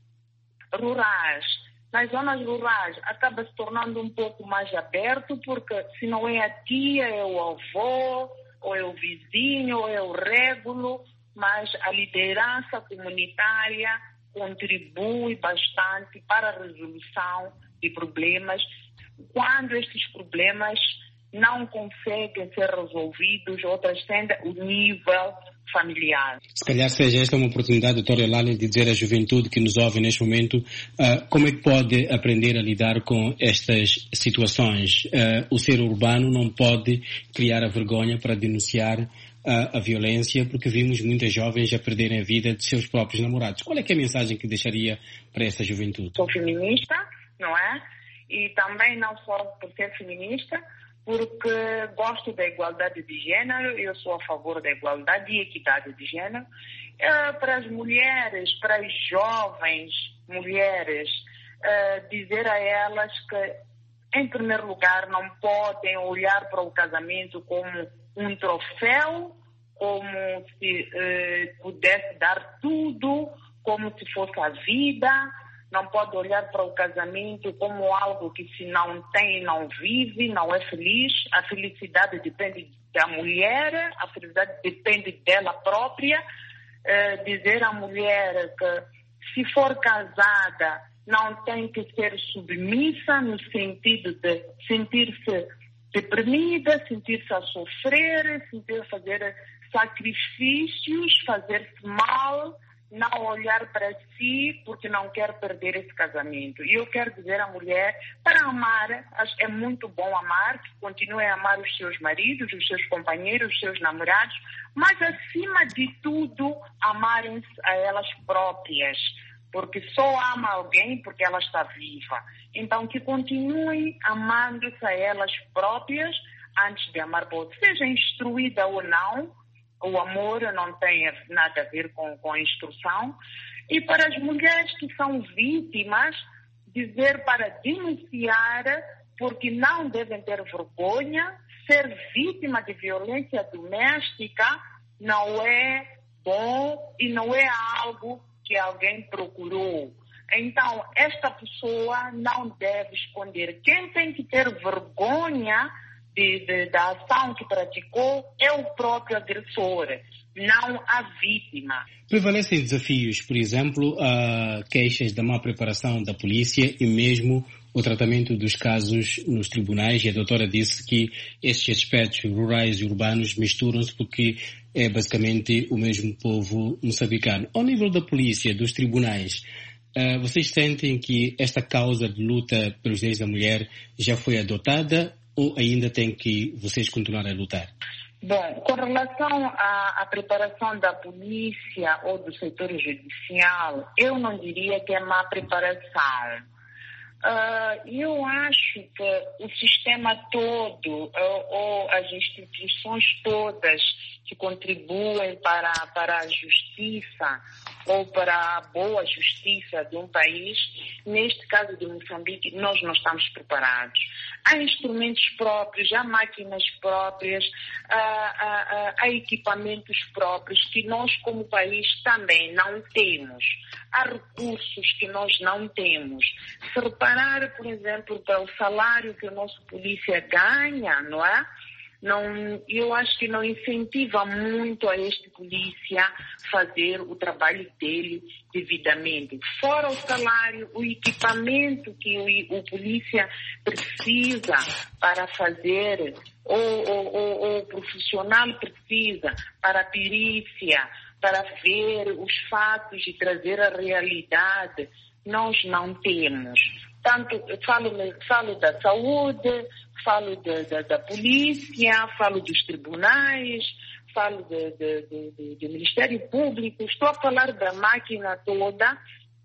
S7: rurais, nas zonas rurais acaba se tornando um pouco mais aberto, porque se não é a tia, é o avô, ou é o vizinho, ou é o régulo, mas a liderança comunitária contribui bastante para a resolução de problemas quando estes problemas não conseguem ser resolvidos ou transcendem o nível familiar.
S23: Se calhar seja esta uma oportunidade, doutora Eulália, de dizer à juventude que nos ouve neste momento uh, como é que pode aprender a lidar com estas situações. Uh, o ser urbano não pode criar a vergonha para denunciar a, a violência, porque vimos muitas jovens a perderem a vida de seus próprios namorados. Qual é que é a mensagem que deixaria para esta juventude?
S7: Sou feminista, não é? E também não só por ser feminista, porque gosto da igualdade de gênero, eu sou a favor da igualdade e equidade de gênero. É, para as mulheres, para as jovens mulheres, é, dizer a elas que, em primeiro lugar, não podem olhar para o casamento como um troféu, como se eh, pudesse dar tudo, como se fosse a vida. Não pode olhar para o casamento como algo que se não tem, não vive, não é feliz. A felicidade depende da mulher, a felicidade depende dela própria. Eh, dizer à mulher que, se for casada, não tem que ser submissa no sentido de sentir-se deprimida, sentir-se a sofrer, sentir fazer sacrifícios, fazer-se mal, não olhar para si porque não quer perder esse casamento. E eu quero dizer à mulher, para amar, é muito bom amar, que continue a amar os seus maridos, os seus companheiros, os seus namorados, mas acima de tudo, amarem-se a elas próprias. porque só ama alguém porque ela está viva. Então, que continuem amando-se a elas próprias antes de amar o outro. Seja instruída ou não, o amor não tem nada a ver com, com a instrução. E para as mulheres que são vítimas, dizer para denunciar, porque não devem ter vergonha. Ser vítima de violência doméstica não é bom e não é algo que alguém procurou. Então, esta pessoa não deve esconder. Quem tem que ter vergonha de, de, da ação que praticou é o próprio agressor, não a vítima.
S23: Prevalecem desafios, por exemplo, a queixas da má preparação da polícia e mesmo o tratamento dos casos nos tribunais. E a doutora disse que estes aspectos rurais e urbanos misturam-se porque é basicamente o mesmo povo moçambicano. Ao nível da polícia, dos tribunais, uh, vocês sentem que esta causa de luta pelos direitos da mulher já foi adotada ou ainda tem que vocês continuar a lutar?
S7: Bom, com relação à, à preparação da polícia ou do setor judicial, eu não diria que é má preparação. Uh, eu acho que o sistema todo, uh, ou as instituições todas que contribuem para, para a justiça ou para a boa justiça de um país, neste caso de Moçambique, nós não estamos preparados. Há instrumentos próprios, há máquinas próprias, há, há, há equipamentos próprios que nós como país também não temos. Há recursos que nós não temos. Se reparar, por exemplo, para o salário que o nosso polícia ganha, não é? Não, eu acho que não incentiva muito a este polícia fazer o trabalho dele devidamente. Fora o salário, o equipamento que o, o polícia precisa para fazer, ou, ou, ou, ou o profissional precisa para a perícia, para ver os fatos e trazer a realidade, nós não temos. Tanto, falo, falo da saúde, falo de, de, da polícia, falo dos tribunais, falo do de, de, de, de Ministério Público, estou a falar da máquina toda,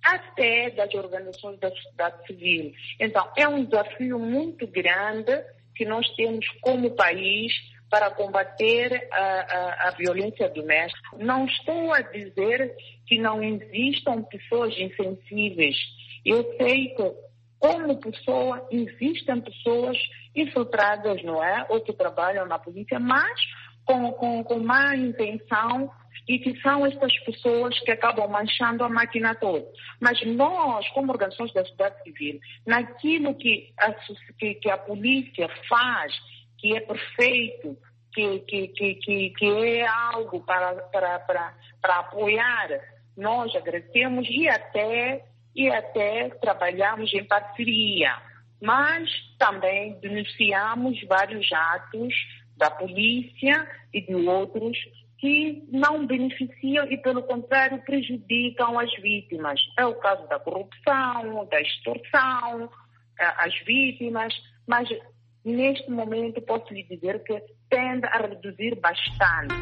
S7: até das organizações da sociedade civil. Então, é um desafio muito grande que nós temos como país para combater a, a, a violência doméstica. Não estou a dizer que não existam pessoas insensíveis. Eu sei que, como pessoa, existem pessoas infiltradas, não é? Ou que trabalham na polícia, mas com, com, com má intenção, e que são estas pessoas que acabam manchando a máquina toda. Mas nós, como organizações da sociedade civil, naquilo que a, que, que a polícia faz, que é perfeito, que, que, que, que, que é algo para, para, para, para apoiar, nós agradecemos e até... e até trabalhamos em parceria, mas também denunciamos vários atos da polícia e de outros que não beneficiam e, pelo contrário, prejudicam as vítimas. É o caso da corrupção, da extorsão, as vítimas, mas neste momento posso lhe dizer que tende a reduzir bastante.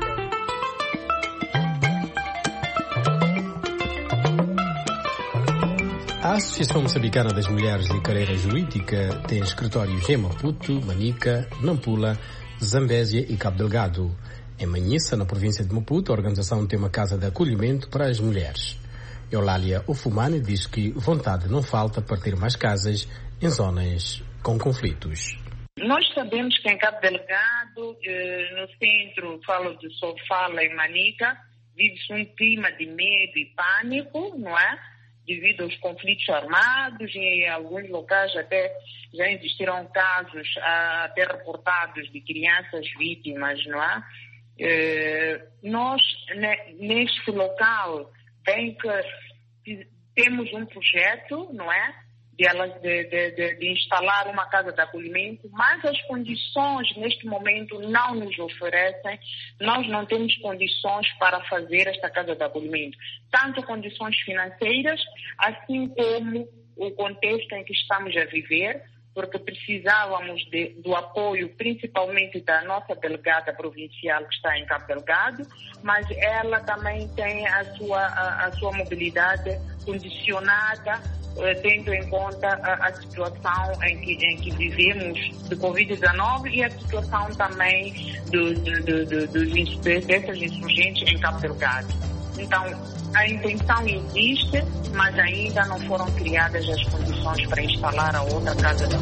S23: A Associação Moçambicana das Mulheres de Carreira Jurídica tem escritórios em Maputo, Manica, Nampula, Zambésia e Cabo Delgado. Em Manhissa, na província de Maputo, a organização tem uma casa de acolhimento para as mulheres. Eulália Ufumani diz que vontade não falta para ter mais casas em zonas com conflitos.
S7: Nós sabemos que em Cabo Delgado, no centro, falo de Sofala e Manica, vive-se um clima de medo e pânico, não é? Devido aos conflitos armados, e em alguns locais até já existiram casos até reportados de crianças vítimas, não é? Eh, nós, neste local, bem que temos um projeto, não é? De, de, de, de instalar uma casa de acolhimento, mas as condições neste momento não nos oferecem, nós não temos condições para fazer esta casa de acolhimento, tanto condições financeiras, assim como o contexto em que estamos a viver, porque precisávamos de, do apoio principalmente da nossa delegada provincial que está em Cabo Delgado, mas ela também tem a sua, a, a sua mobilidade condicionada, eh, tendo em conta a, a situação em que, em que vivemos de covid dezenove e a situação também do, do, do, do, dos, dessas insurgentes em Cabo Delgado. Então, a intenção existe, mas ainda não foram criadas as condições para instalar a outra casa da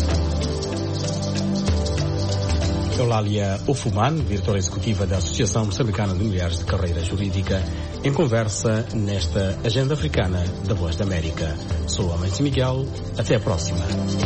S23: Eulália Ofuman, diretora executiva da Associação Moçambicana de Mulheres de Carreira Jurídica, em conversa nesta Agenda Africana da Voz da América. Sou a Mãe Miguel, até a próxima.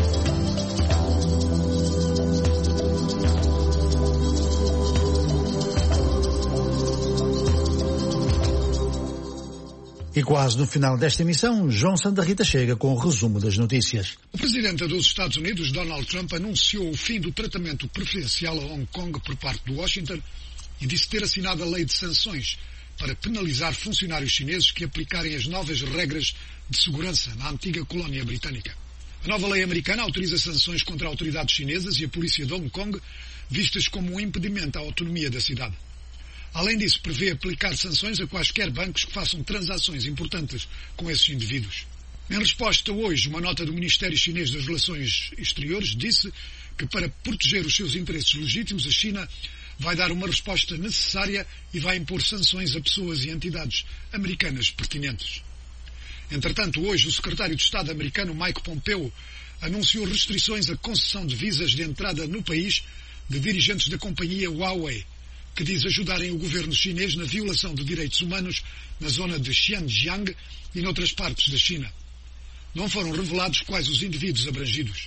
S3: E quase no final desta emissão, João Santa Rita chega com o resumo das notícias.
S1: O presidente dos Estados Unidos, Donald Trump, anunciou o fim do tratamento preferencial a Hong Kong por parte de Washington e disse ter assinado a lei de sanções para penalizar funcionários chineses que aplicarem as novas regras de segurança na antiga colónia britânica. A nova lei americana autoriza sanções contra autoridades chinesas e a polícia de Hong Kong, vistas como um impedimento à autonomia da cidade. Além disso, prevê aplicar sanções a quaisquer bancos que façam transações importantes com esses indivíduos. Em resposta hoje, uma nota do Ministério Chinês das Relações Exteriores disse que para proteger os seus interesses legítimos, a China vai dar uma resposta necessária e vai impor sanções a pessoas e entidades americanas pertinentes. Entretanto, hoje, o secretário de Estado americano Mike Pompeo anunciou restrições à concessão de visas de entrada no país de dirigentes da companhia Huawei, que diz ajudarem o governo chinês na violação de direitos humanos na zona de Xinjiang e noutras partes da China. Não foram revelados quais os indivíduos abrangidos.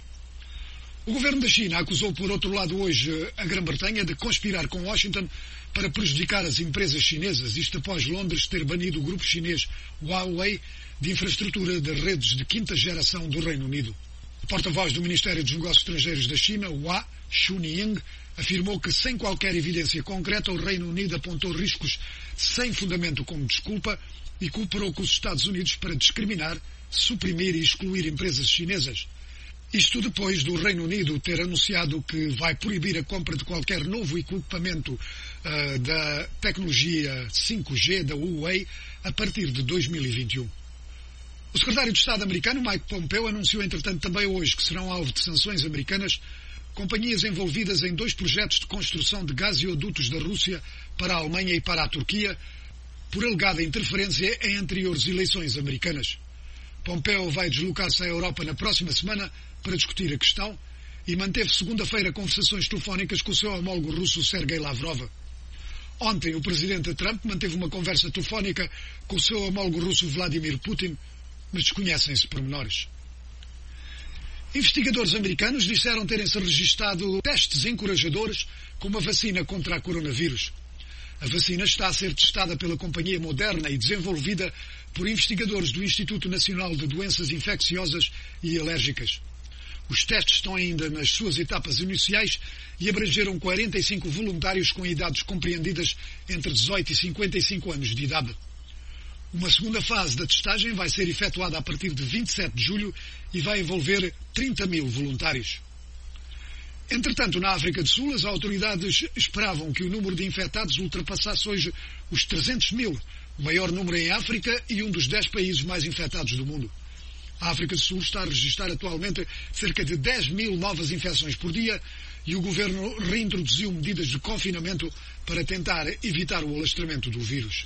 S1: O governo da China acusou, por outro lado, hoje a Grã-Bretanha de conspirar com Washington para prejudicar as empresas chinesas, isto após Londres ter banido o grupo chinês Huawei de infraestrutura de redes de quinta geração do Reino Unido. O porta-voz do Ministério dos Negócios Estrangeiros da China, Hua Chunying, afirmou que, sem qualquer evidência concreta, o Reino Unido apontou riscos sem fundamento como desculpa e cooperou com os Estados Unidos para discriminar, suprimir e excluir empresas chinesas. Isto depois do Reino Unido ter anunciado que vai proibir a compra de qualquer novo equipamento uh, da tecnologia cinco G da Huawei a partir de dois mil e vinte e um. O secretário de Estado americano, Mike Pompeo, anunciou, entretanto, também hoje que serão alvo de sanções americanas companhias envolvidas em dois projetos de construção de gasodutos da Rússia para a Alemanha e para a Turquia, por alegada interferência em anteriores eleições americanas. Pompeo vai deslocar-se à Europa na próxima semana para discutir a questão e manteve segunda-feira conversações telefónicas com o seu homólogo russo Sergei Lavrov. Ontem, o presidente Trump manteve uma conversa telefónica com o seu homólogo russo Vladimir Putin, mas desconhecem-se pormenores. Investigadores americanos disseram terem-se registado testes encorajadores com uma vacina contra a coronavírus. A vacina está a ser testada pela companhia Moderna e desenvolvida por investigadores do Instituto Nacional de Doenças Infecciosas e Alérgicas. Os testes estão ainda nas suas etapas iniciais e abrangeram quarenta e cinco voluntários com idades compreendidas entre dezoito e cinquenta e cinco anos de idade. Uma segunda fase da testagem vai ser efetuada a partir de vinte e sete de julho e vai envolver trinta mil voluntários. Entretanto, na África do Sul, as autoridades esperavam que o número de infectados ultrapassasse hoje os trezentos mil, o maior número em África e um dos dez países mais infectados do mundo. A África do Sul está a registrar atualmente cerca de dez mil novas infecções por dia e o governo reintroduziu medidas de confinamento para tentar evitar o alastramento do vírus.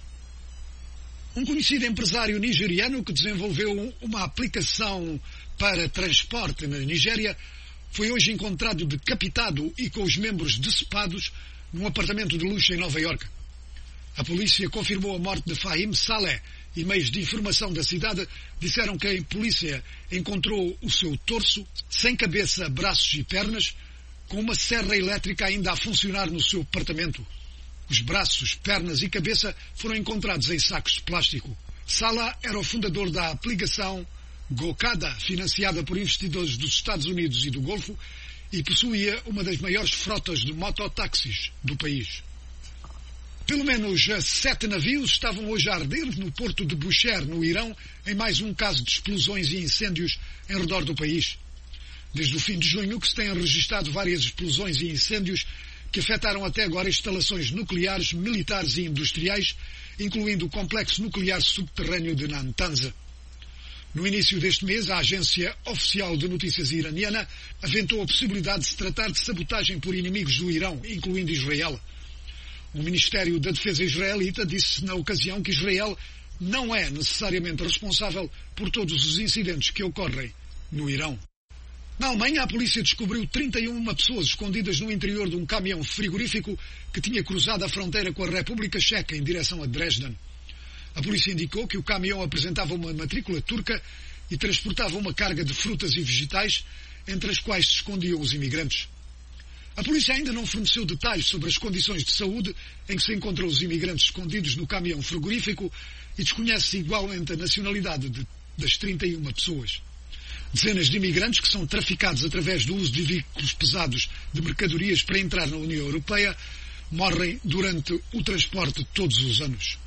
S1: Um conhecido empresário nigeriano que desenvolveu uma aplicação para transporte na Nigéria foi hoje encontrado decapitado e com os membros decepados num apartamento de luxo em Nova Iorque. A polícia confirmou a morte de Fahim Saleh e meios de informação da cidade disseram que a polícia encontrou o seu torso, sem cabeça, braços e pernas, com uma serra elétrica ainda a funcionar no seu apartamento. Os braços, pernas e cabeça foram encontrados em sacos de plástico. Salah era o fundador da aplicação Gokada, financiada por investidores dos Estados Unidos e do Golfo, e possuía uma das maiores frotas de mototáxis do país. Pelo menos sete navios estavam hoje a arder no porto de Bushehr, no Irão, em mais um caso de explosões e incêndios em redor do país. Desde o fim de junho que se têm registrado várias explosões e incêndios que afetaram até agora instalações nucleares, militares e industriais, incluindo o complexo nuclear subterrâneo de Natanz. No início deste mês, a agência oficial de notícias iraniana aventou a possibilidade de se tratar de sabotagem por inimigos do Irão, incluindo Israel. O Ministério da Defesa israelita disse na ocasião que Israel não é necessariamente responsável por todos os incidentes que ocorrem no Irão. Na Alemanha, a polícia descobriu trinta e uma pessoas escondidas no interior de um caminhão frigorífico que tinha cruzado a fronteira com a República Checa em direção a Dresden. A polícia indicou que o caminhão apresentava uma matrícula turca e transportava uma carga de frutas e vegetais, entre as quais se escondiam os imigrantes. A polícia ainda não forneceu detalhes sobre as condições de saúde em que se encontram os imigrantes escondidos no caminhão frigorífico e desconhece igualmente a nacionalidade de, das trinta e uma pessoas. Dezenas de imigrantes que são traficados através do uso de veículos pesados de mercadorias para entrar na União Europeia morrem durante o transporte todos os anos.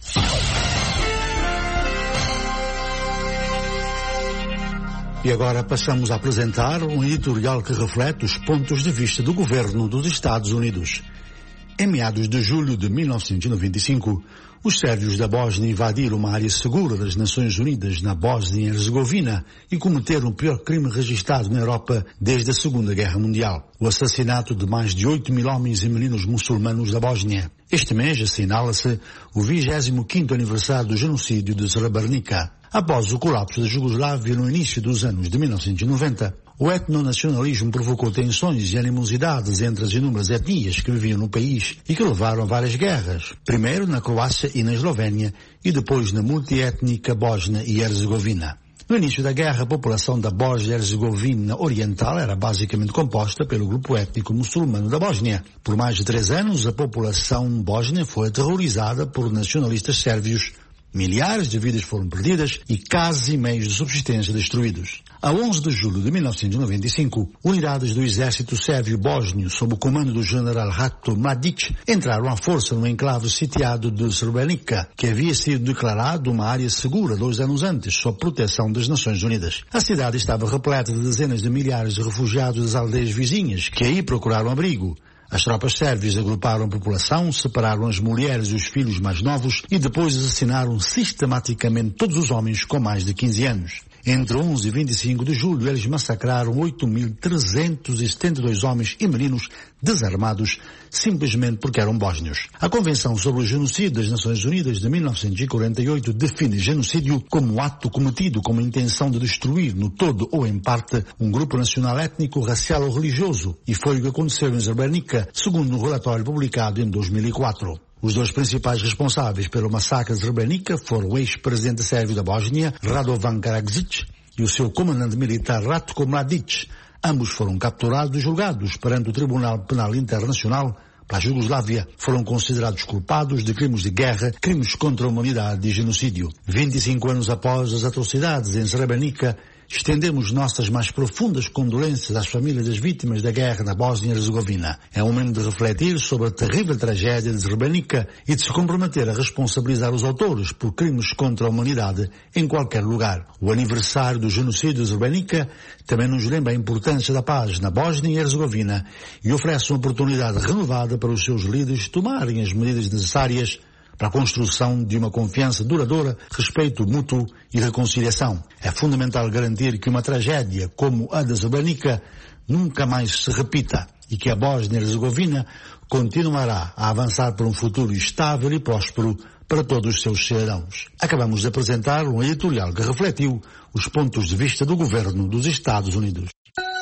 S3: E agora passamos a apresentar um editorial que reflete os pontos de vista do governo dos Estados Unidos. Em meados de julho de mil novecentos e noventa e cinco, os sérvios da Bósnia invadiram uma área segura das Nações Unidas na Bósnia e Herzegovina e cometeram o pior crime registrado na Europa desde a Segunda Guerra Mundial: o assassinato de mais de oito mil homens e meninos muçulmanos da Bósnia. Este mês assinala-se o vigésimo quinto aniversário do genocídio de Srebrenica. Após o colapso da Jugoslávia no início dos anos de mil novecentos e noventa, o etnonacionalismo provocou tensões e animosidades entre as inúmeras etnias que viviam no país e que levaram a várias guerras, primeiro na Croácia e na Eslovénia e depois na multiétnica Bósnia e Herzegovina. No início da guerra, a população da Bósnia e Herzegovina Oriental era basicamente composta pelo grupo étnico muçulmano da Bósnia. Por mais de três anos, a população bósnia foi aterrorizada por nacionalistas sérvios. Milhares de vidas foram perdidas e casas e meios de subsistência destruídos. A onze de julho de mil novecentos e noventa e cinco, unidades do exército sérvio-bósnio, sob o comando do general Ratko Mladic, entraram à força no enclave sitiado de Srebrenica, que havia sido declarado uma área segura dois anos antes, sob proteção das Nações Unidas. A cidade estava repleta de dezenas de milhares de refugiados das aldeias vizinhas, que aí procuraram abrigo. As tropas sérvias agruparam a população, separaram as mulheres e os filhos mais novos e depois assassinaram sistematicamente todos os homens com mais de quinze anos. Entre onze e vinte e cinco de julho, eles massacraram oito mil trezentos e setenta e dois homens e meninos desarmados, simplesmente porque eram bósnios. A Convenção sobre o Genocídio das Nações Unidas de mil novecentos e quarenta e oito define genocídio como um ato cometido com a intenção de destruir, no todo ou em parte, um grupo nacional étnico, racial ou religioso, e foi o que aconteceu em Srebrenica, segundo um relatório publicado em dois mil e quatro. Os dois principais responsáveis pelo massacre de Srebrenica foram o ex-presidente sérvio da Bósnia, Radovan Karadzic, e o seu comandante militar Ratko Mladic. Ambos foram capturados e julgados perante o Tribunal Penal Internacional pela Jugoslávia. Foram considerados culpados de crimes de guerra, crimes contra a humanidade e genocídio. vinte e cinco anos após as atrocidades em Srebrenica, estendemos nossas mais profundas condolências às famílias das vítimas da guerra na Bósnia e Herzegovina. É um momento de refletir sobre a terrível tragédia de Srebrenica e de se comprometer a responsabilizar os autores por crimes contra a humanidade em qualquer lugar. O aniversário do genocídio de Srebrenica também nos lembra a importância da paz na Bósnia e Herzegovina e oferece uma oportunidade renovada para os seus líderes tomarem as medidas necessárias para a construção de uma confiança duradoura, respeito mútuo e reconciliação. É fundamental garantir que uma tragédia como a de Srebrenica nunca mais se repita e que a Bósnia e Herzegovina continuará a avançar para um futuro estável e próspero para todos os seus cidadãos. Acabamos de apresentar um editorial que refletiu os pontos de vista do governo dos Estados Unidos.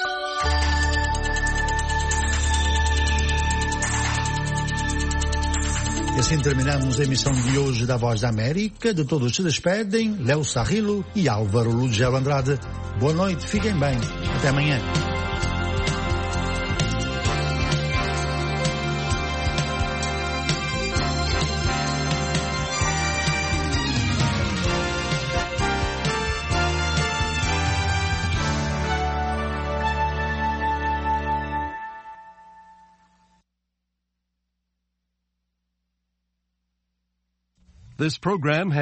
S3: E assim terminamos a emissão de hoje da Voz da América. De todos se despedem Léo Sarrilo e Álvaro Lugel Andrade. Boa noite, fiquem bem. Até amanhã.
S15: This program has